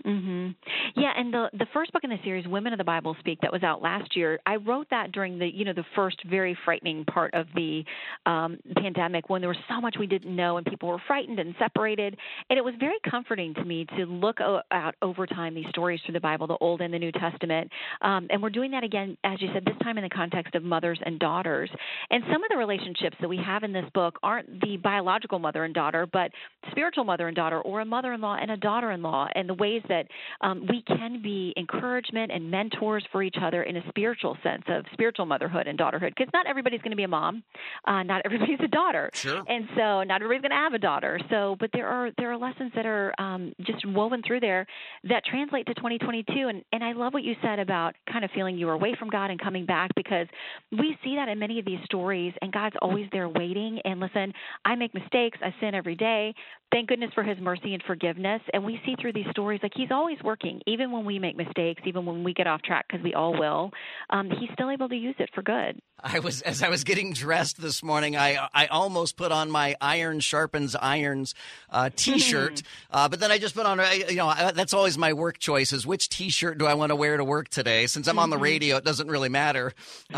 Mm-hmm. Yeah, and the first book in the series, Women of the Bible Speak, that was out last year, I wrote that during the first very frightening part of the pandemic, when there was so much we didn't know and people were frightened and separated. And it was very comforting to me to look out over time these stories through the Bible, the Old and the New Testament. And we're doing that again, as you said, this time in the context of mothers and daughters. And some of the relationships that we have in this book aren't the biological mother and daughter, but spiritual mother and daughter, or a mother-in-law and a daughter-in-law, and the ways that we can be encouragement and mentors for each other in a spiritual sense of spiritual motherhood and daughterhood. Because not everybody's going to be a mom, not everybody's a daughter, sure. And so not everybody's going to have a daughter. So, but there are lessons that are just woven through there that translate to 2022. And I love what you said about kind of feeling you were away from God and coming back, because we see that in many of these stories, and God's always there waiting. And listen, I make mistakes, I sin every day. Thank goodness for His mercy and forgiveness. And we see through these stories, like He's always working, even when we make mistakes, even when we get off track, because we all will. He's still able to use it for good. As I was getting dressed this morning, I almost put on my iron sharpens irons T-shirt, but then I just put on, that's always my work choice, is which T-shirt do I want to wear to work today? Since I'm on the radio, it doesn't really matter.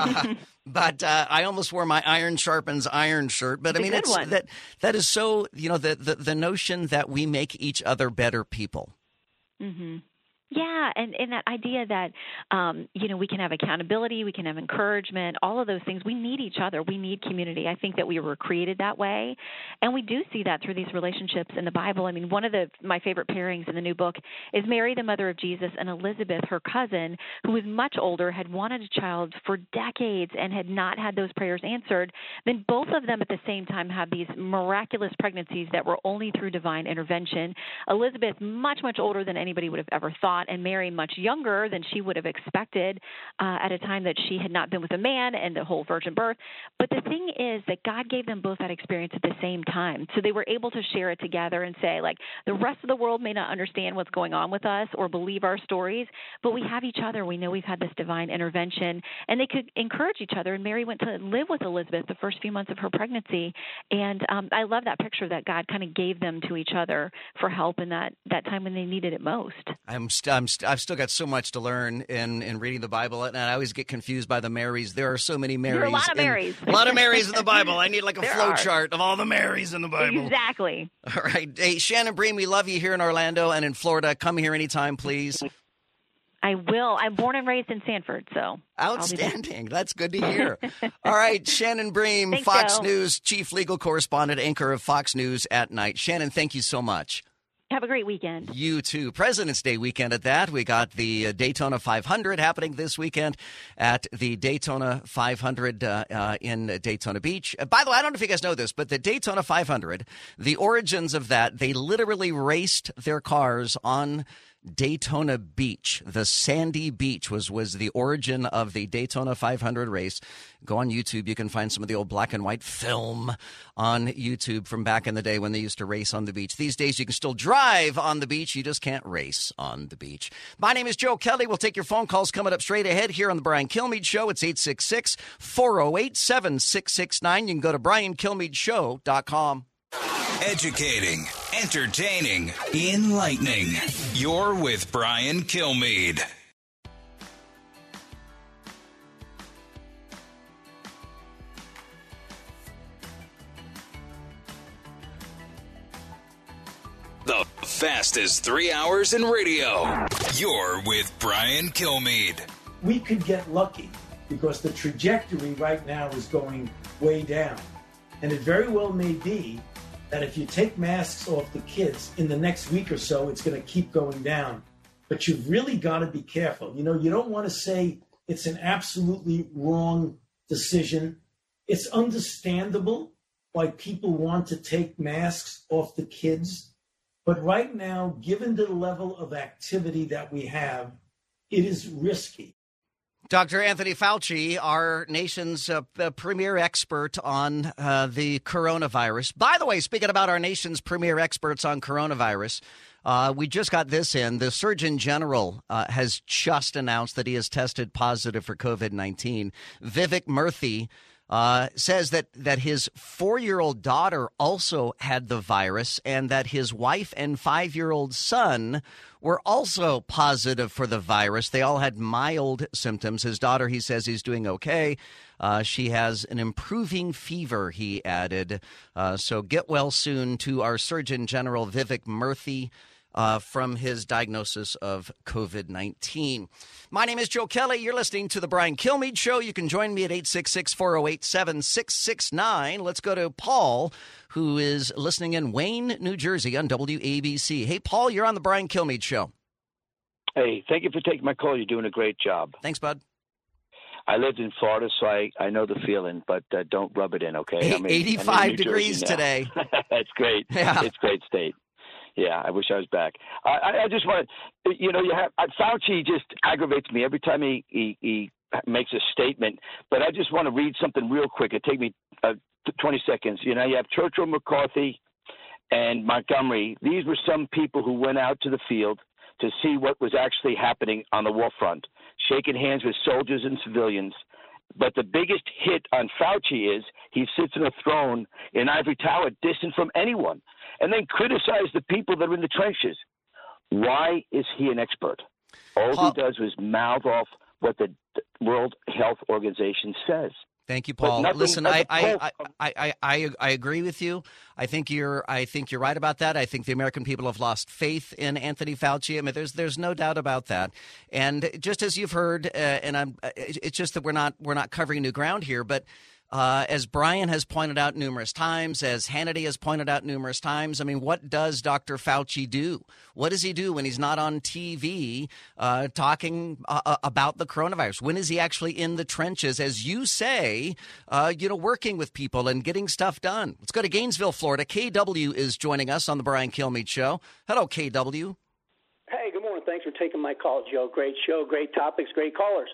But I almost wore my iron sharpens iron shirt. But I mean, that is so, the notion that we make each other better people. Mm-hmm. Yeah, and that idea that, we can have accountability, we can have encouragement, all of those things. We need each other. We need community. I think that we were created that way, and we do see that through these relationships in the Bible. I mean, one of my favorite pairings in the new book is Mary, the mother of Jesus, and Elizabeth, her cousin, who was much older, had wanted a child for decades and had not had those prayers answered. Then both of them at the same time had these miraculous pregnancies that were only through divine intervention. Elizabeth, much, much older than anybody would have ever thought, and Mary much younger than she would have expected at a time that she had not been with a man, and the whole virgin birth. But the thing is that God gave them both that experience at the same time. So they were able to share it together and say, like, the rest of the world may not understand what's going on with us or believe our stories, but we have each other. We know we've had this divine intervention, and they could encourage each other. And Mary went to live with Elizabeth the first few months of her pregnancy. And I love that picture that God kind of gave them to each other for help in that time when they needed it most. I've still got so much to learn in reading the Bible, and I always get confused by the Marys. There are so many Marys. There are a lot of Marys. A lot of Marys in the Bible. I need like a flow chart of all the Marys in the Bible. Exactly. All right. Hey, Shannon Bream, we love you here in Orlando and in Florida. Come here anytime, please. I will. I'm born and raised in Sanford, so. Outstanding. That's good to hear. All right, Shannon Bream, Thanks, Fox Joe. News, chief legal correspondent, anchor of Fox News at Night. Shannon, thank you so much. Have a great weekend. You too. President's Day weekend at that. We got the Daytona 500 happening this weekend at the Daytona 500 in Daytona Beach. By the way, I don't know if you guys know this, but the Daytona 500, the origins of that, they literally raced their cars on Daytona Beach. The sandy beach was the origin of the Daytona 500 race. Go on YouTube. You can find some of the old black and white film on YouTube from back in the day when they used to race on the beach. These days, you can still drive on the beach. You just can't race on the beach. My name is Joe Kelly. We'll take your phone calls coming up straight ahead here on the Brian Kilmeade Show. It's 866-408-7669. You can go to briankilmeadshow.com. Educating, entertaining, enlightening. You're with Brian Kilmeade. The fastest 3 hours in radio. You're with Brian Kilmeade. We could get lucky because the trajectory right now is going way down. And it very well may be that if you take masks off the kids in the next week or so, it's going to keep going down. But you've really got to be careful. You don't want to say it's an absolutely wrong decision. It's understandable why people want to take masks off the kids. But right now, given the level of activity that we have, it is risky. Dr. Anthony Fauci, our nation's premier expert on the coronavirus. By the way, speaking about our nation's premier experts on coronavirus, we just got this in. The Surgeon General has just announced that he has tested positive for COVID-19. Vivek Murthy says that his 4-year-old daughter also had the virus and that his wife and 5-year-old son were also positive for the virus. They all had mild symptoms. His daughter, he says, he's doing okay. She has an improving fever, he added. So get well soon to our Surgeon General, Vivek Murthy, from his diagnosis of COVID-19. My name is Joe Kelly. You're listening to The Brian Kilmeade Show. You can join me at 866-408-7669. Let's go to Paul, who is listening in Wayne, New Jersey on WABC. Hey, Paul, you're on The Brian Kilmeade Show. Hey, thank you for taking my call. You're doing a great job. Thanks, bud. I lived in Florida, so I know the feeling, but don't rub it in, okay? I'm 85 degrees today. That's great. Yeah. It's a great state. Yeah, I wish I was back. I just want to, Fauci just aggravates me every time he makes a statement. But I just want to read something real quick. It'll take me 20 seconds. You have Churchill, McCarthy, and Montgomery. These were some people who went out to the field to see what was actually happening on the war front, shaking hands with soldiers and civilians. But the biggest hit on Fauci is he sits in a throne in ivory tower, distant from anyone, and then criticize the people that are in the trenches. Why is he an expert? All he does is mouth off what the World Health Organization says. Thank you, Paul. Listen, I agree with you. I think you're right about that. I think the American people have lost faith in Anthony Fauci. I mean, there's no doubt about that. And just as you've heard, it's just that we're not covering new ground here, but. As Brian has pointed out numerous times, as Hannity has pointed out numerous times, I mean, what does Dr. Fauci do? What does he do when he's not on TV talking about the coronavirus? When is he actually in the trenches, as you say, working with people and getting stuff done? Let's go to Gainesville, Florida. KW is joining us on the Brian Kilmeade Show. Hello, KW. Hey, good morning. Thanks for taking my call, Joe. Great show, great topics, great callers.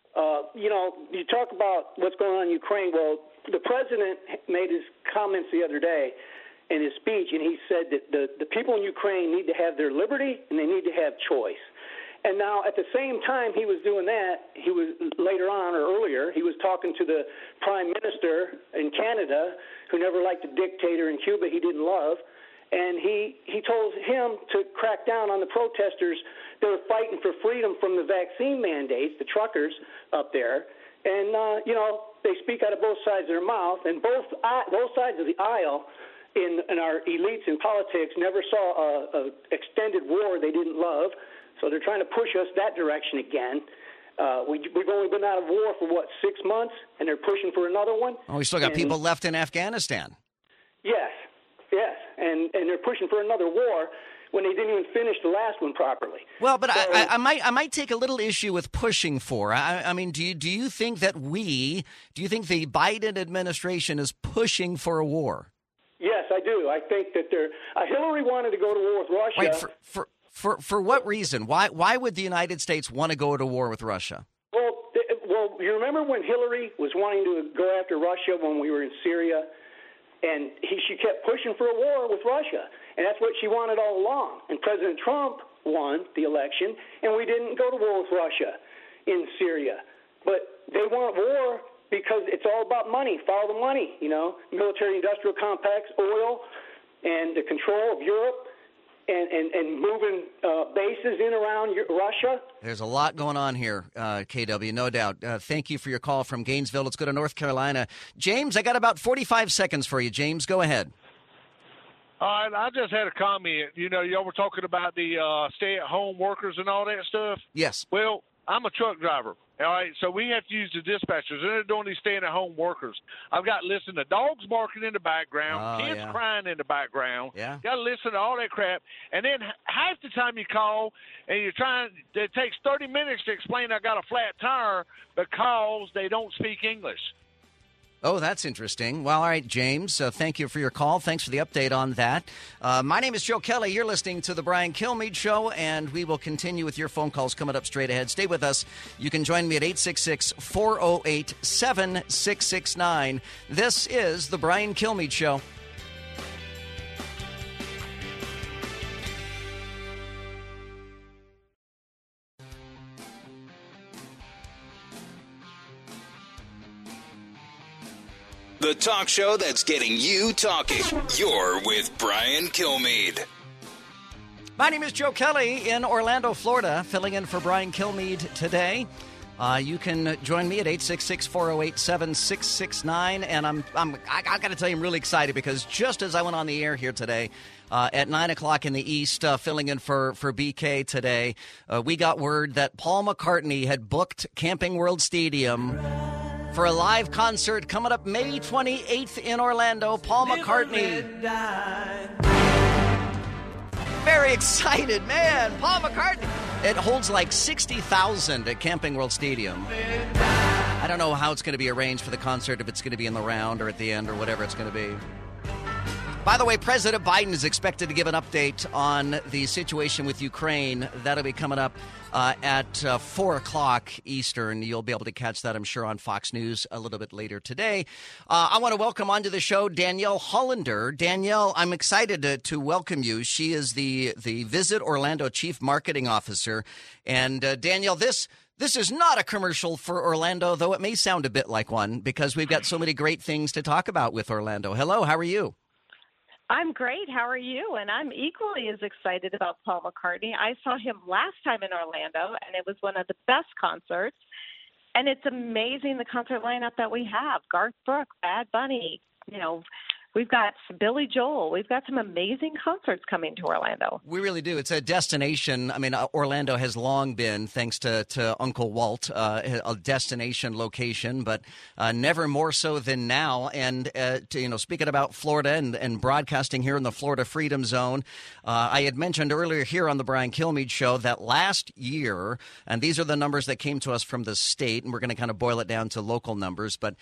You talk about what's going on in Ukraine. Well, the president made his comments the other day in his speech, and he said that the people in Ukraine need to have their liberty and they need to have choice. And now, at the same time he was doing that, he was later on or earlier, he was talking to the prime minister in Canada, who never liked a dictator in Cuba he didn't love. And he told him to crack down on the protesters that were fighting for freedom from the vaccine mandates, the truckers up there. And, they speak out of both sides of their mouth. And both sides of the aisle in our elites in politics never saw a extended war they didn't love. So they're trying to push us that direction again. We've only been out of war for, 6 months, and they're pushing for another one. Oh, we still got people left in Afghanistan. Yes, and they're pushing for another war when they didn't even finish the last one properly. Well, but so, I might take a little issue with pushing for. I mean, do you think that do you think the Biden administration is pushing for a war? Yes, I do. I think that Hillary wanted to go to war with Russia. Wait, for what reason? Why would the United States want to go to war with Russia? Well, you remember when Hillary was wanting to go after Russia when we were in Syria? And she kept pushing for a war with Russia. And that's what she wanted all along. And President Trump won the election, and we didn't go to war with Russia in Syria. But they want war because it's all about money. Follow the money, military-industrial complex, oil, and the control of Europe. And moving bases in around Russia. There's a lot going on here, KW, no doubt. Thank you for your call from Gainesville. Let's go to North Carolina. James, I got about 45 seconds for you. James, go ahead. All right, I just had a comment. Y'all were talking about the stay-at-home workers and all that stuff. Yes. Well, I'm a truck driver. All right, so we have to use the dispatchers. They're doing these staying-at-home workers. I've got to listen to dogs barking in the background, kids crying in the background. Yeah. Got to listen to all that crap. And then half the time you call and it takes 30 minutes to explain I got a flat tire because they don't speak English. Oh, that's interesting. Well, all right, James, thank you for your call. Thanks for the update on that. My name is Joe Kelly. You're listening to The Brian Kilmeade Show, and we will continue with your phone calls coming up straight ahead. Stay with us. You can join me at 866-408-7669. This is The Brian Kilmeade Show. the talk show that's getting you talking. You're with Brian Kilmeade. My name is Joe Kelly in Orlando, Florida, filling in for Brian Kilmeade today. You can join me at 866-408-7669, and I got to tell you, I'm really excited because just as I went on the air here today, at 9 o'clock in the East, filling in for BK today, we got word that Paul McCartney had booked Camping World Stadium for a live concert coming up May 28th in Orlando. Paul McCartney. Very excited, man. Paul McCartney. It holds like 60,000 at Camping World Stadium. I don't know how it's going to be arranged for the concert, if it's going to be in the round or at the end or whatever it's going to be. By the way, President Biden is expected to give an update on the situation with Ukraine. That'll be coming up at 4 o'clock Eastern. You'll be able to catch that, I'm sure, on Fox News a little bit later today. I want to welcome onto the show Danielle Hollander. Danielle, I'm excited to welcome you. She is the Visit Orlando Chief Marketing Officer. And Danielle, this is not a commercial for Orlando, though it may sound a bit like one, because we've got so many great things to talk about with Orlando. Hello, how are you? I'm great. How are you? And I'm equally as excited about Paul McCartney. I saw him last time in Orlando, and it was one of the best concerts. And it's amazing the concert lineup that we have. Garth Brooks, Bad Bunny, we've got Billy Joel. We've got some amazing concerts coming to Orlando. We really do. It's a destination. I mean, Orlando has long been, thanks to Uncle Walt, a destination location, but never more so than now. And, speaking about Florida and broadcasting here in the Florida Freedom Zone, I had mentioned earlier here on the Brian Kilmeade Show that last year, and these are the numbers that came to us from the state, and we're going to kind of boil it down to local numbers, but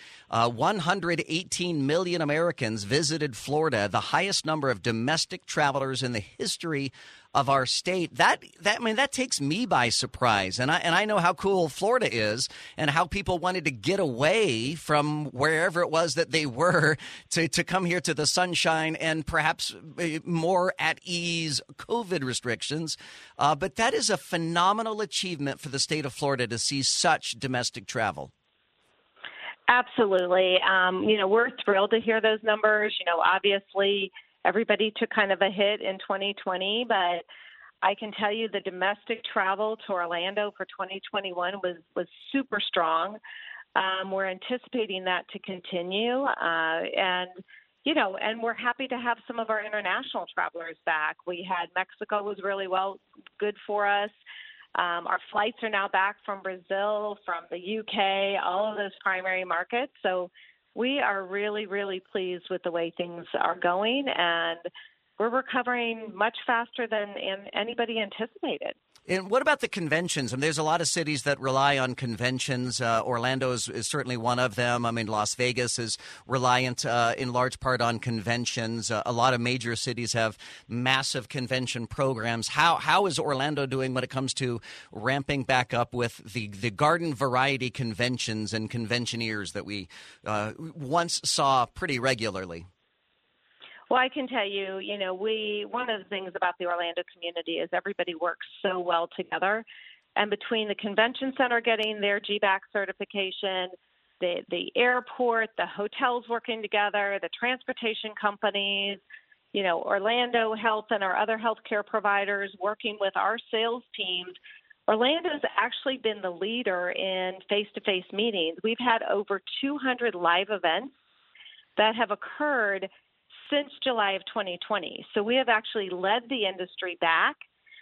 118 million Americans visited Florida, the highest number of domestic travelers in the history of our state. That takes me by surprise. And I know how cool Florida is and how people wanted to get away from wherever it was that they were to come here to the sunshine and perhaps more at ease COVID restrictions. But that is a phenomenal achievement for the state of Florida to see such domestic travel. Absolutely. We're thrilled to hear those numbers. Obviously everybody took kind of a hit in 2020, but I can tell you the domestic travel to Orlando for 2021 was super strong. We're anticipating that to continue. And we're happy to have some of our international travelers back. We had Mexico was really good for us. Our flights are now back from Brazil, from the UK, all of those primary markets. So we are really, really pleased with the way things are going, and we're recovering much faster than anybody anticipated. And what about the conventions? I mean, there's a lot of cities that rely on conventions. Orlando is certainly one of them. I mean, Las Vegas is reliant in large part on conventions. A lot of major cities have massive convention programs. How is Orlando doing when it comes to ramping back up with the garden variety conventions and conventioneers that we once saw pretty regularly? Well, I can tell you, one of the things about the Orlando community is everybody works so well together. And between the convention center getting their GBAC certification, the airport, the hotels working together, the transportation companies, Orlando Health and our other healthcare providers working with our sales teams, Orlando's actually been the leader in face-to-face meetings. We've had over 200 live events that have occurred since July of 2020. So we have actually led the industry back.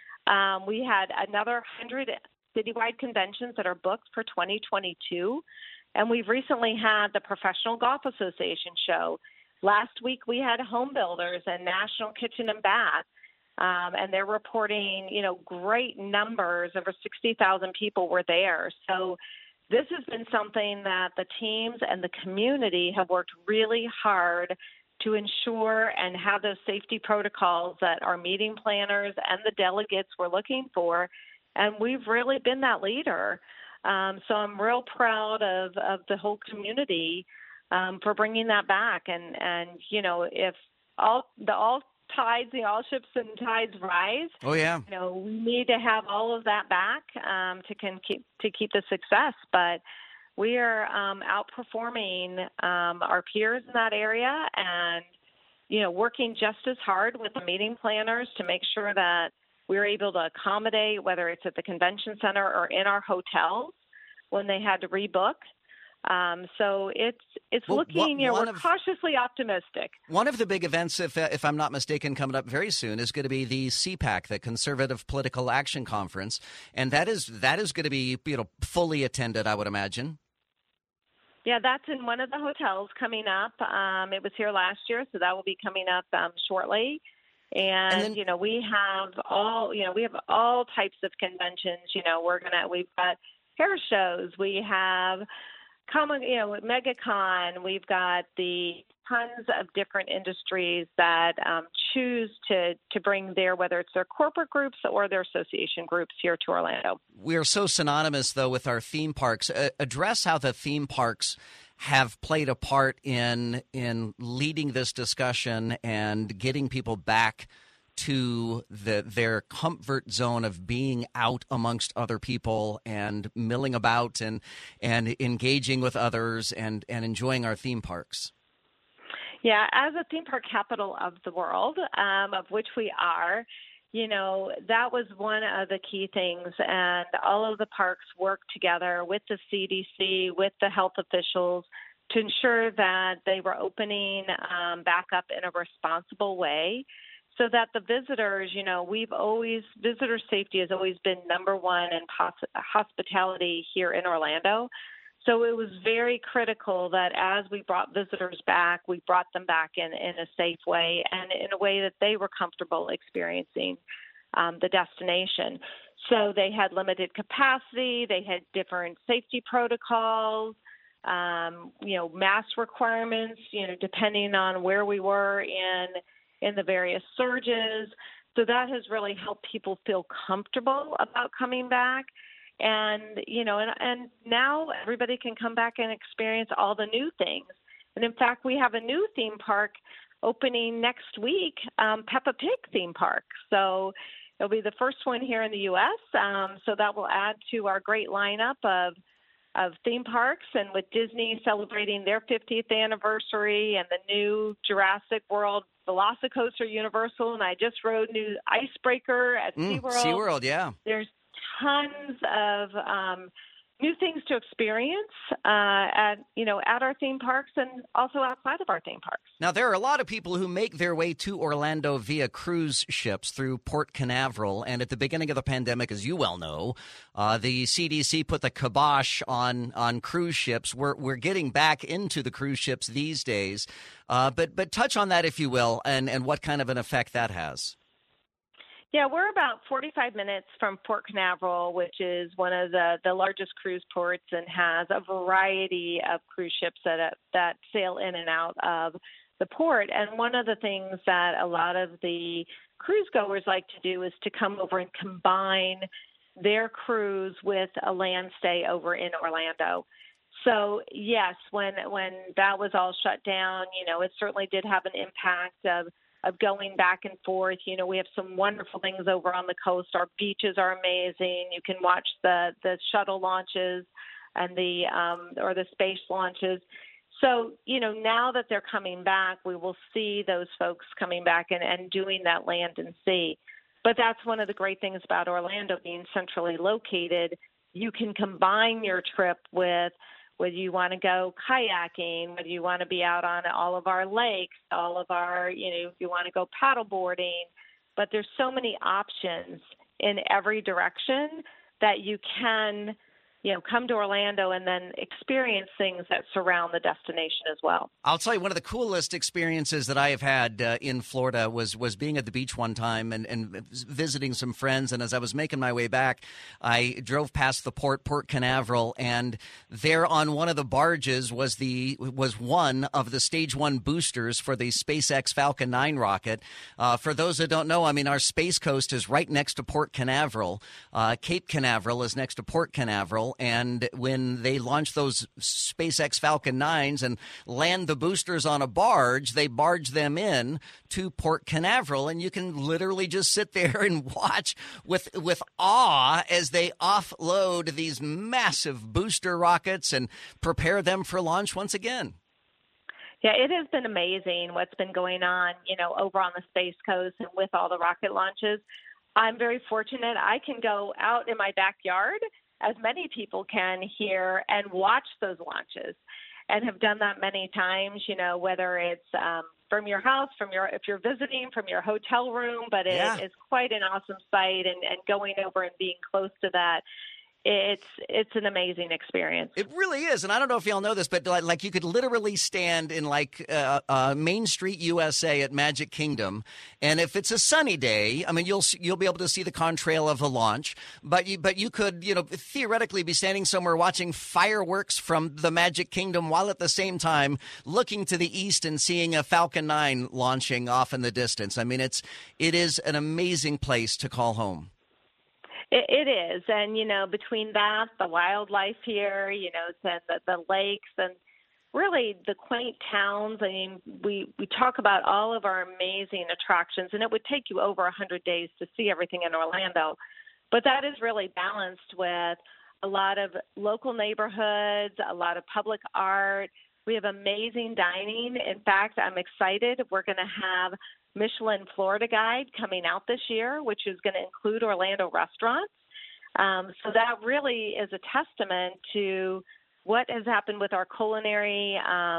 We had another 100 citywide conventions that are booked for 2022. And we've recently had the Professional Golf Association show. Last week we had Home Builders and National Kitchen and Bath. And they're reporting, great numbers. Over 60,000 people were there. So this has been something that the teams and the community have worked really hard to ensure and have those safety protocols that our meeting planners and the delegates were looking for. And we've really been that leader. So I'm real proud of the whole community for bringing that back. And if all ships and tides rise. Oh yeah. We need to have all of that back to keep the success. But we are outperforming our peers in that area, and working just as hard with the meeting planners to make sure that we're able to accommodate, whether it's at the convention center or in our hotels when they had to rebook. So it's looking, we're cautiously optimistic. One of the big events, if I'm not mistaken, coming up very soon is going to be the CPAC, the Conservative Political Action Conference, and that is going to be fully attended, I would imagine. Yeah, that's in one of the hotels coming up. It was here last year, so that will be coming up shortly. And then, we have all types of conventions. We've got hair shows, we have MegaCon, we've got the tons of different industries that choose to bring whether it's their corporate groups or their association groups here to Orlando. We are so synonymous, though, with our theme parks. Address how the theme parks have played a part in leading this discussion and getting people back to their comfort zone of being out amongst other people and milling about and engaging with others and enjoying our theme parks. Yeah, as a theme park capital of the world, of which we are, that was one of the key things. And all of the parks worked together with the CDC, with the health officials to ensure that they were opening back up in a responsible way so that the visitors, visitor safety has always been number one in hospitality here in Orlando. So it was very critical that as we brought visitors back, we brought them back in a safe way and in a way that they were comfortable experiencing the destination. So they had limited capacity, they had different safety protocols, mask requirements, depending on where we were in the various surges. So that has really helped people feel comfortable about coming back. And, and now everybody can come back and experience all the new things. And in fact, we have a new theme park opening next week, Peppa Pig theme park. So it'll be the first one here in the U.S. So that will add to our great lineup of theme parks. And with Disney celebrating their 50th anniversary and the new Jurassic World Velocicoaster Universal, and I just rode new Icebreaker at SeaWorld. SeaWorld, yeah. There's tons of new things to experience at our theme parks and also outside of our theme parks. Now, there are a lot of people who make their way to Orlando via cruise ships through Port Canaveral. And at the beginning of the pandemic, as you well know, the CDC put the kibosh on cruise ships. We're getting back into the cruise ships these days. But touch on that, if you will, and what kind of an effect that has. Yeah, we're about 45 minutes from Port Canaveral, which is one of the largest cruise ports and has a variety of cruise ships that sail in and out of the port. And one of the things that a lot of the cruise goers like to do is to come over and combine their cruise with a land stay over in Orlando. So, yes, when that was all shut down, it certainly did have an impact of going back and forth. We have some wonderful things over on the coast. Our beaches are amazing. You can watch the shuttle launches and the space launches. So, now that they're coming back, we will see those folks coming back and doing that land and sea. But that's one of the great things about Orlando being centrally located. You can combine your trip with whether you want to go kayaking, whether you want to be out on all of our lakes, all of our, if you want to go paddle boarding. But there's so many options in every direction that you can, come to Orlando and then experience things that surround the destination as well. I'll tell you, one of the coolest experiences that I have had in Florida was being at the beach one time and visiting some friends. And as I was making my way back, I drove past the Port Canaveral, and there on one of the barges was one of the Stage 1 boosters for the SpaceX Falcon 9 rocket. For those that don't know, our Space Coast is right next to Port Canaveral. Cape Canaveral is next to Port Canaveral. Canaveral, and when they launch those SpaceX Falcon 9s and land the boosters on a barge, they barge them in to Port Canaveral, and you can literally just sit there and watch with awe as they offload these massive booster rockets and prepare them for launch once again. Yeah, it has been amazing what's been going on, over on the Space Coast and with all the rocket launches. I'm very fortunate. I can go out in my backyard, as many people can here, and watch those launches, and have done that many times, whether it's from your house, if you're visiting from your hotel room, but it is quite an awesome sight, and going over and being close to that. It's an amazing experience. It really is, and I don't know if y'all know this, but like you could literally stand in Main Street, USA at Magic Kingdom, and if it's a sunny day, I mean you'll be able to see the contrail of the launch, but you could theoretically be standing somewhere watching fireworks from the Magic Kingdom while at the same time looking to the east and seeing a Falcon 9 launching off in the distance. I mean it is an amazing place to call home. It is, and between that, the wildlife here, and the lakes, and really the quaint towns. I mean, we talk about all of our amazing attractions, and it would take you over 100 days to see everything in Orlando, but that is really balanced with a lot of local neighborhoods, a lot of public art. We have amazing dining. In fact, I'm excited. We're going to have Michelin Florida Guide coming out this year, which is going to include Orlando restaurants. So that really is a testament to what has happened with our culinary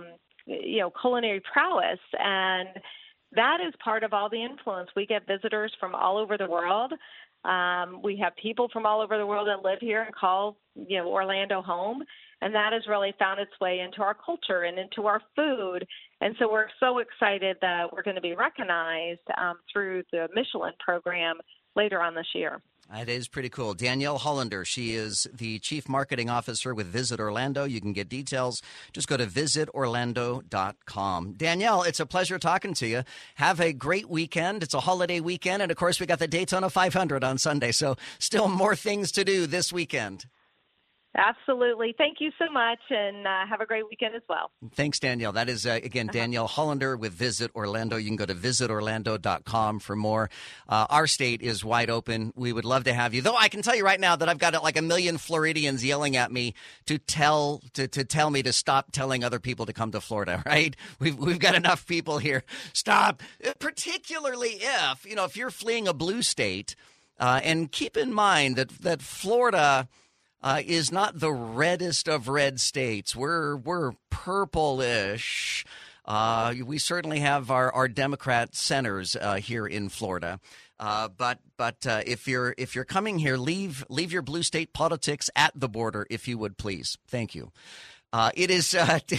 prowess. And that is part of all the influence. We get visitors from all over the world. We have people from all over the world that live here and call, Orlando home. And that has really found its way into our culture and into our food. And so we're so excited that we're going to be recognized through the Michelin program later on this year. That is pretty cool. Danielle Hollander, she is the Chief Marketing Officer with Visit Orlando. You can get details. Just go to visitorlando.com. Danielle, it's a pleasure talking to you. Have a great weekend. It's a holiday weekend. And, of course, we got the Daytona 500 on Sunday. So still more things to do this weekend. Absolutely. Thank you so much, and have a great weekend as well. Thanks, Danielle. That is, again, Danielle Hollander with Visit Orlando. You can go to visitorlando.com for more. Our state is wide open. We would love to have you. Though I can tell you right now that I've got like a million Floridians yelling at me to tell me to stop telling other people to come to Florida, right? We've got enough people here. Stop. Particularly if you're fleeing a blue state, and keep in mind that Florida is not the reddest of red states. We're purplish. We certainly have our Democrat senators here in Florida. But if you're coming here, leave your blue state politics at the border, if you would, please. Thank you. It's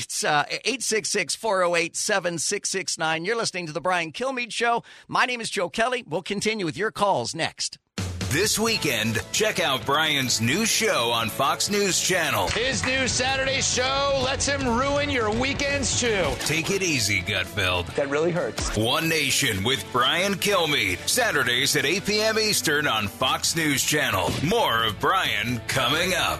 866-408-7669. You're listening to The Brian Kilmeade Show. My name is Joe Kelly. We'll continue with your calls next. This weekend, check out Brian's new show on Fox News Channel. His new Saturday show lets him ruin your weekends, too. Take it easy, Gutfeld. That really hurts. One Nation with Brian Kilmeade. Saturdays at 8 p.m. Eastern on Fox News Channel. More of Brian coming up.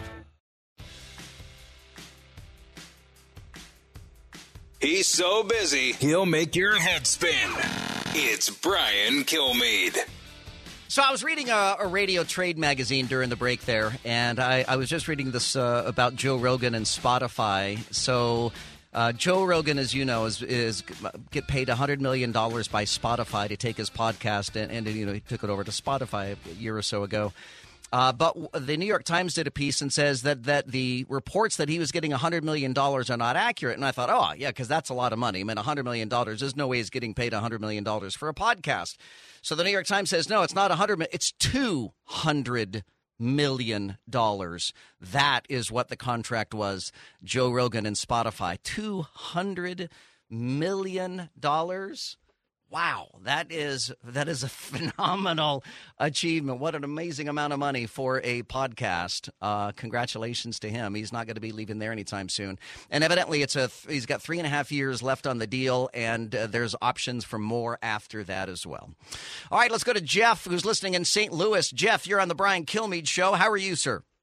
He's so busy, he'll make your head spin. It's Brian Kilmeade. So I was reading a radio trade magazine during the break there, and I was just reading this about Joe Rogan and Spotify. So Joe Rogan, as you know, is get paid $100 million by Spotify to take his podcast, and he took it over to Spotify a year or so ago. But the New York Times did a piece and says that the reports that he was getting $100 million are not accurate. And I thought, oh, yeah, because that's a lot of money. I mean, $100 million, there's no way he's getting paid $100 million for a podcast. So the New York Times says, no, it's not $100 million, it's $200 million. That is what the contract was, Joe Rogan and Spotify. $200 million. Wow, that is a phenomenal achievement. What an amazing amount of money for a podcast. Congratulations to him. He's not going to be leaving there anytime soon. And evidently, he's got 3.5 years left on the deal, and there's options for more after that as well. All right, let's go to Jeff, who's listening in St. Louis. Jeff, you're on the Brian Kilmeade Show. How are you, sir?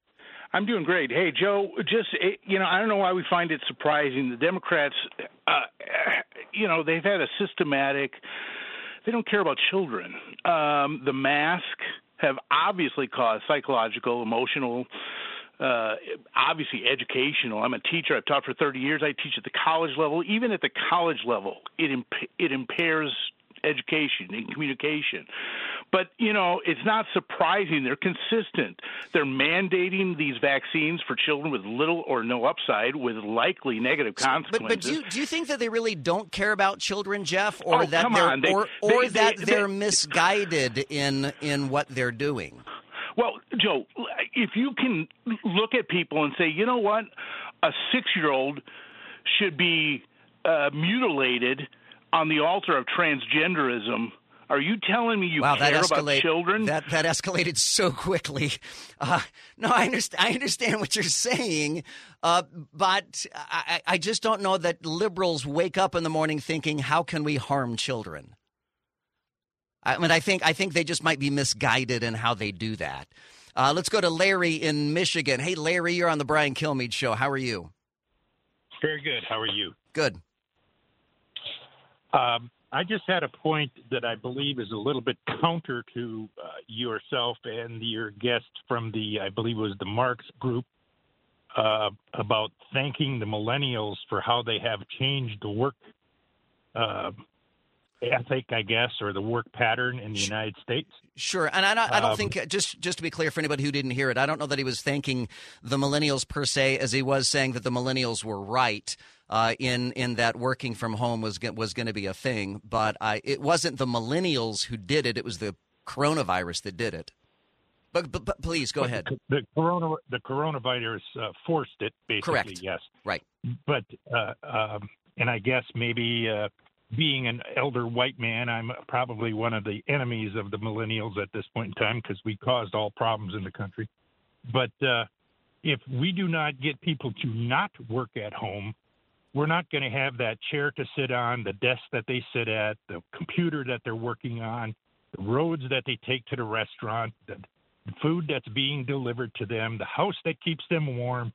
I'm doing great. Hey, Joe, I don't know why we find it surprising. The Democrats, they've had a systematic, they don't care about children. The masks have obviously caused psychological, emotional, obviously educational. I'm a teacher. I've taught for 30 years. I teach at the college level. Even at the college level, it impairs education and communication. But, it's not surprising. They're consistent. They're mandating these vaccines for children with little or no upside with likely negative consequences. But do you think that they really don't care about children, Jeff, or they're misguided in what they're doing? Well, Joe, if you can look at people and say, you know what, a 6-year-old should be mutilated on the altar of transgenderism, are you telling me you care about children? That escalated so quickly. No, I understand what you're saying, but I just don't know that liberals wake up in the morning thinking, how can we harm children? I mean, I think they just might be misguided in how they do that. Let's go to Larry in Michigan. Hey, Larry, you're on the Brian Kilmeade Show. How are you? Very good. How are you? Good. I just had a point that I believe is a little bit counter to yourself and your guest from I believe it was the Marx group, about thanking the millennials for how they have changed the work ethic, I guess, or the work pattern in the United States. Sure. And I don't think, just to be clear for anybody who didn't hear it, I don't know that he was thanking the millennials per se, as he was saying that the millennials were right in that working from home was going to be a thing. But it wasn't the millennials who did it. It was the coronavirus that did it. But please, go ahead. The coronavirus forced it, basically. Correct. Yes. Right. But, and I guess maybe being an elder white man, I'm probably one of the enemies of the millennials at this point in time because we caused all problems in the country. But if we do not get people to not work at home, we're not going to have that chair to sit on, the desk that they sit at, the computer that they're working on, the roads that they take to the restaurant, the food that's being delivered to them, the house that keeps them warm.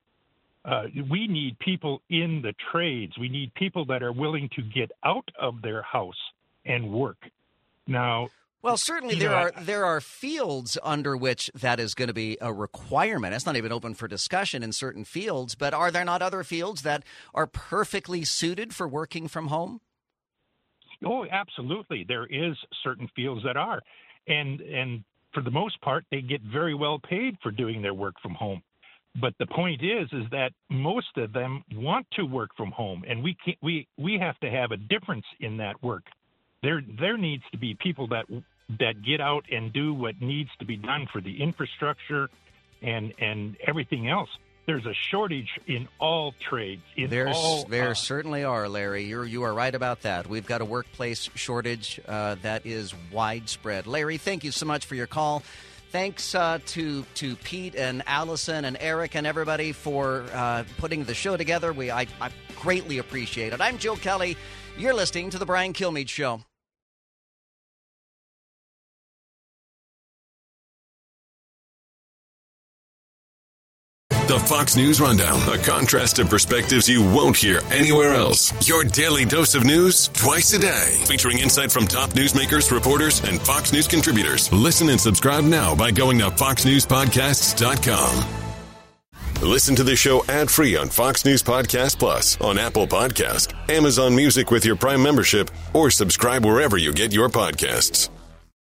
We need people in the trades. We need people that are willing to get out of their house and work. Now, well, certainly there are fields under which that is going to be a requirement. It's not even open for discussion in certain fields, but are there not other fields that are perfectly suited for working from home? Oh, absolutely. There is certain fields that are. And for the most part, they get very well paid for doing their work from home. But the point is that most of them want to work from home, and we have to have a difference in that work. There needs to be people that get out and do what needs to be done for the infrastructure and everything else. There's a shortage in all trades. There certainly are, Larry. You are right about that. We've got a workplace shortage that is widespread. Larry, thank you so much for your call. Thanks to Pete and Allison and Eric and everybody for putting the show together. I greatly appreciate it. I'm Joe Kelly. You're listening to The Brian Kilmeade Show. The Fox News Rundown, a contrast of perspectives you won't hear anywhere else. Your daily dose of news twice a day, featuring insight from top newsmakers, reporters, and Fox News contributors. Listen and subscribe now by going to foxnewspodcasts.com. Listen to the show ad-free on Fox News Podcast Plus, on Apple Podcast, Amazon Music with your Prime membership, or subscribe wherever you get your podcasts.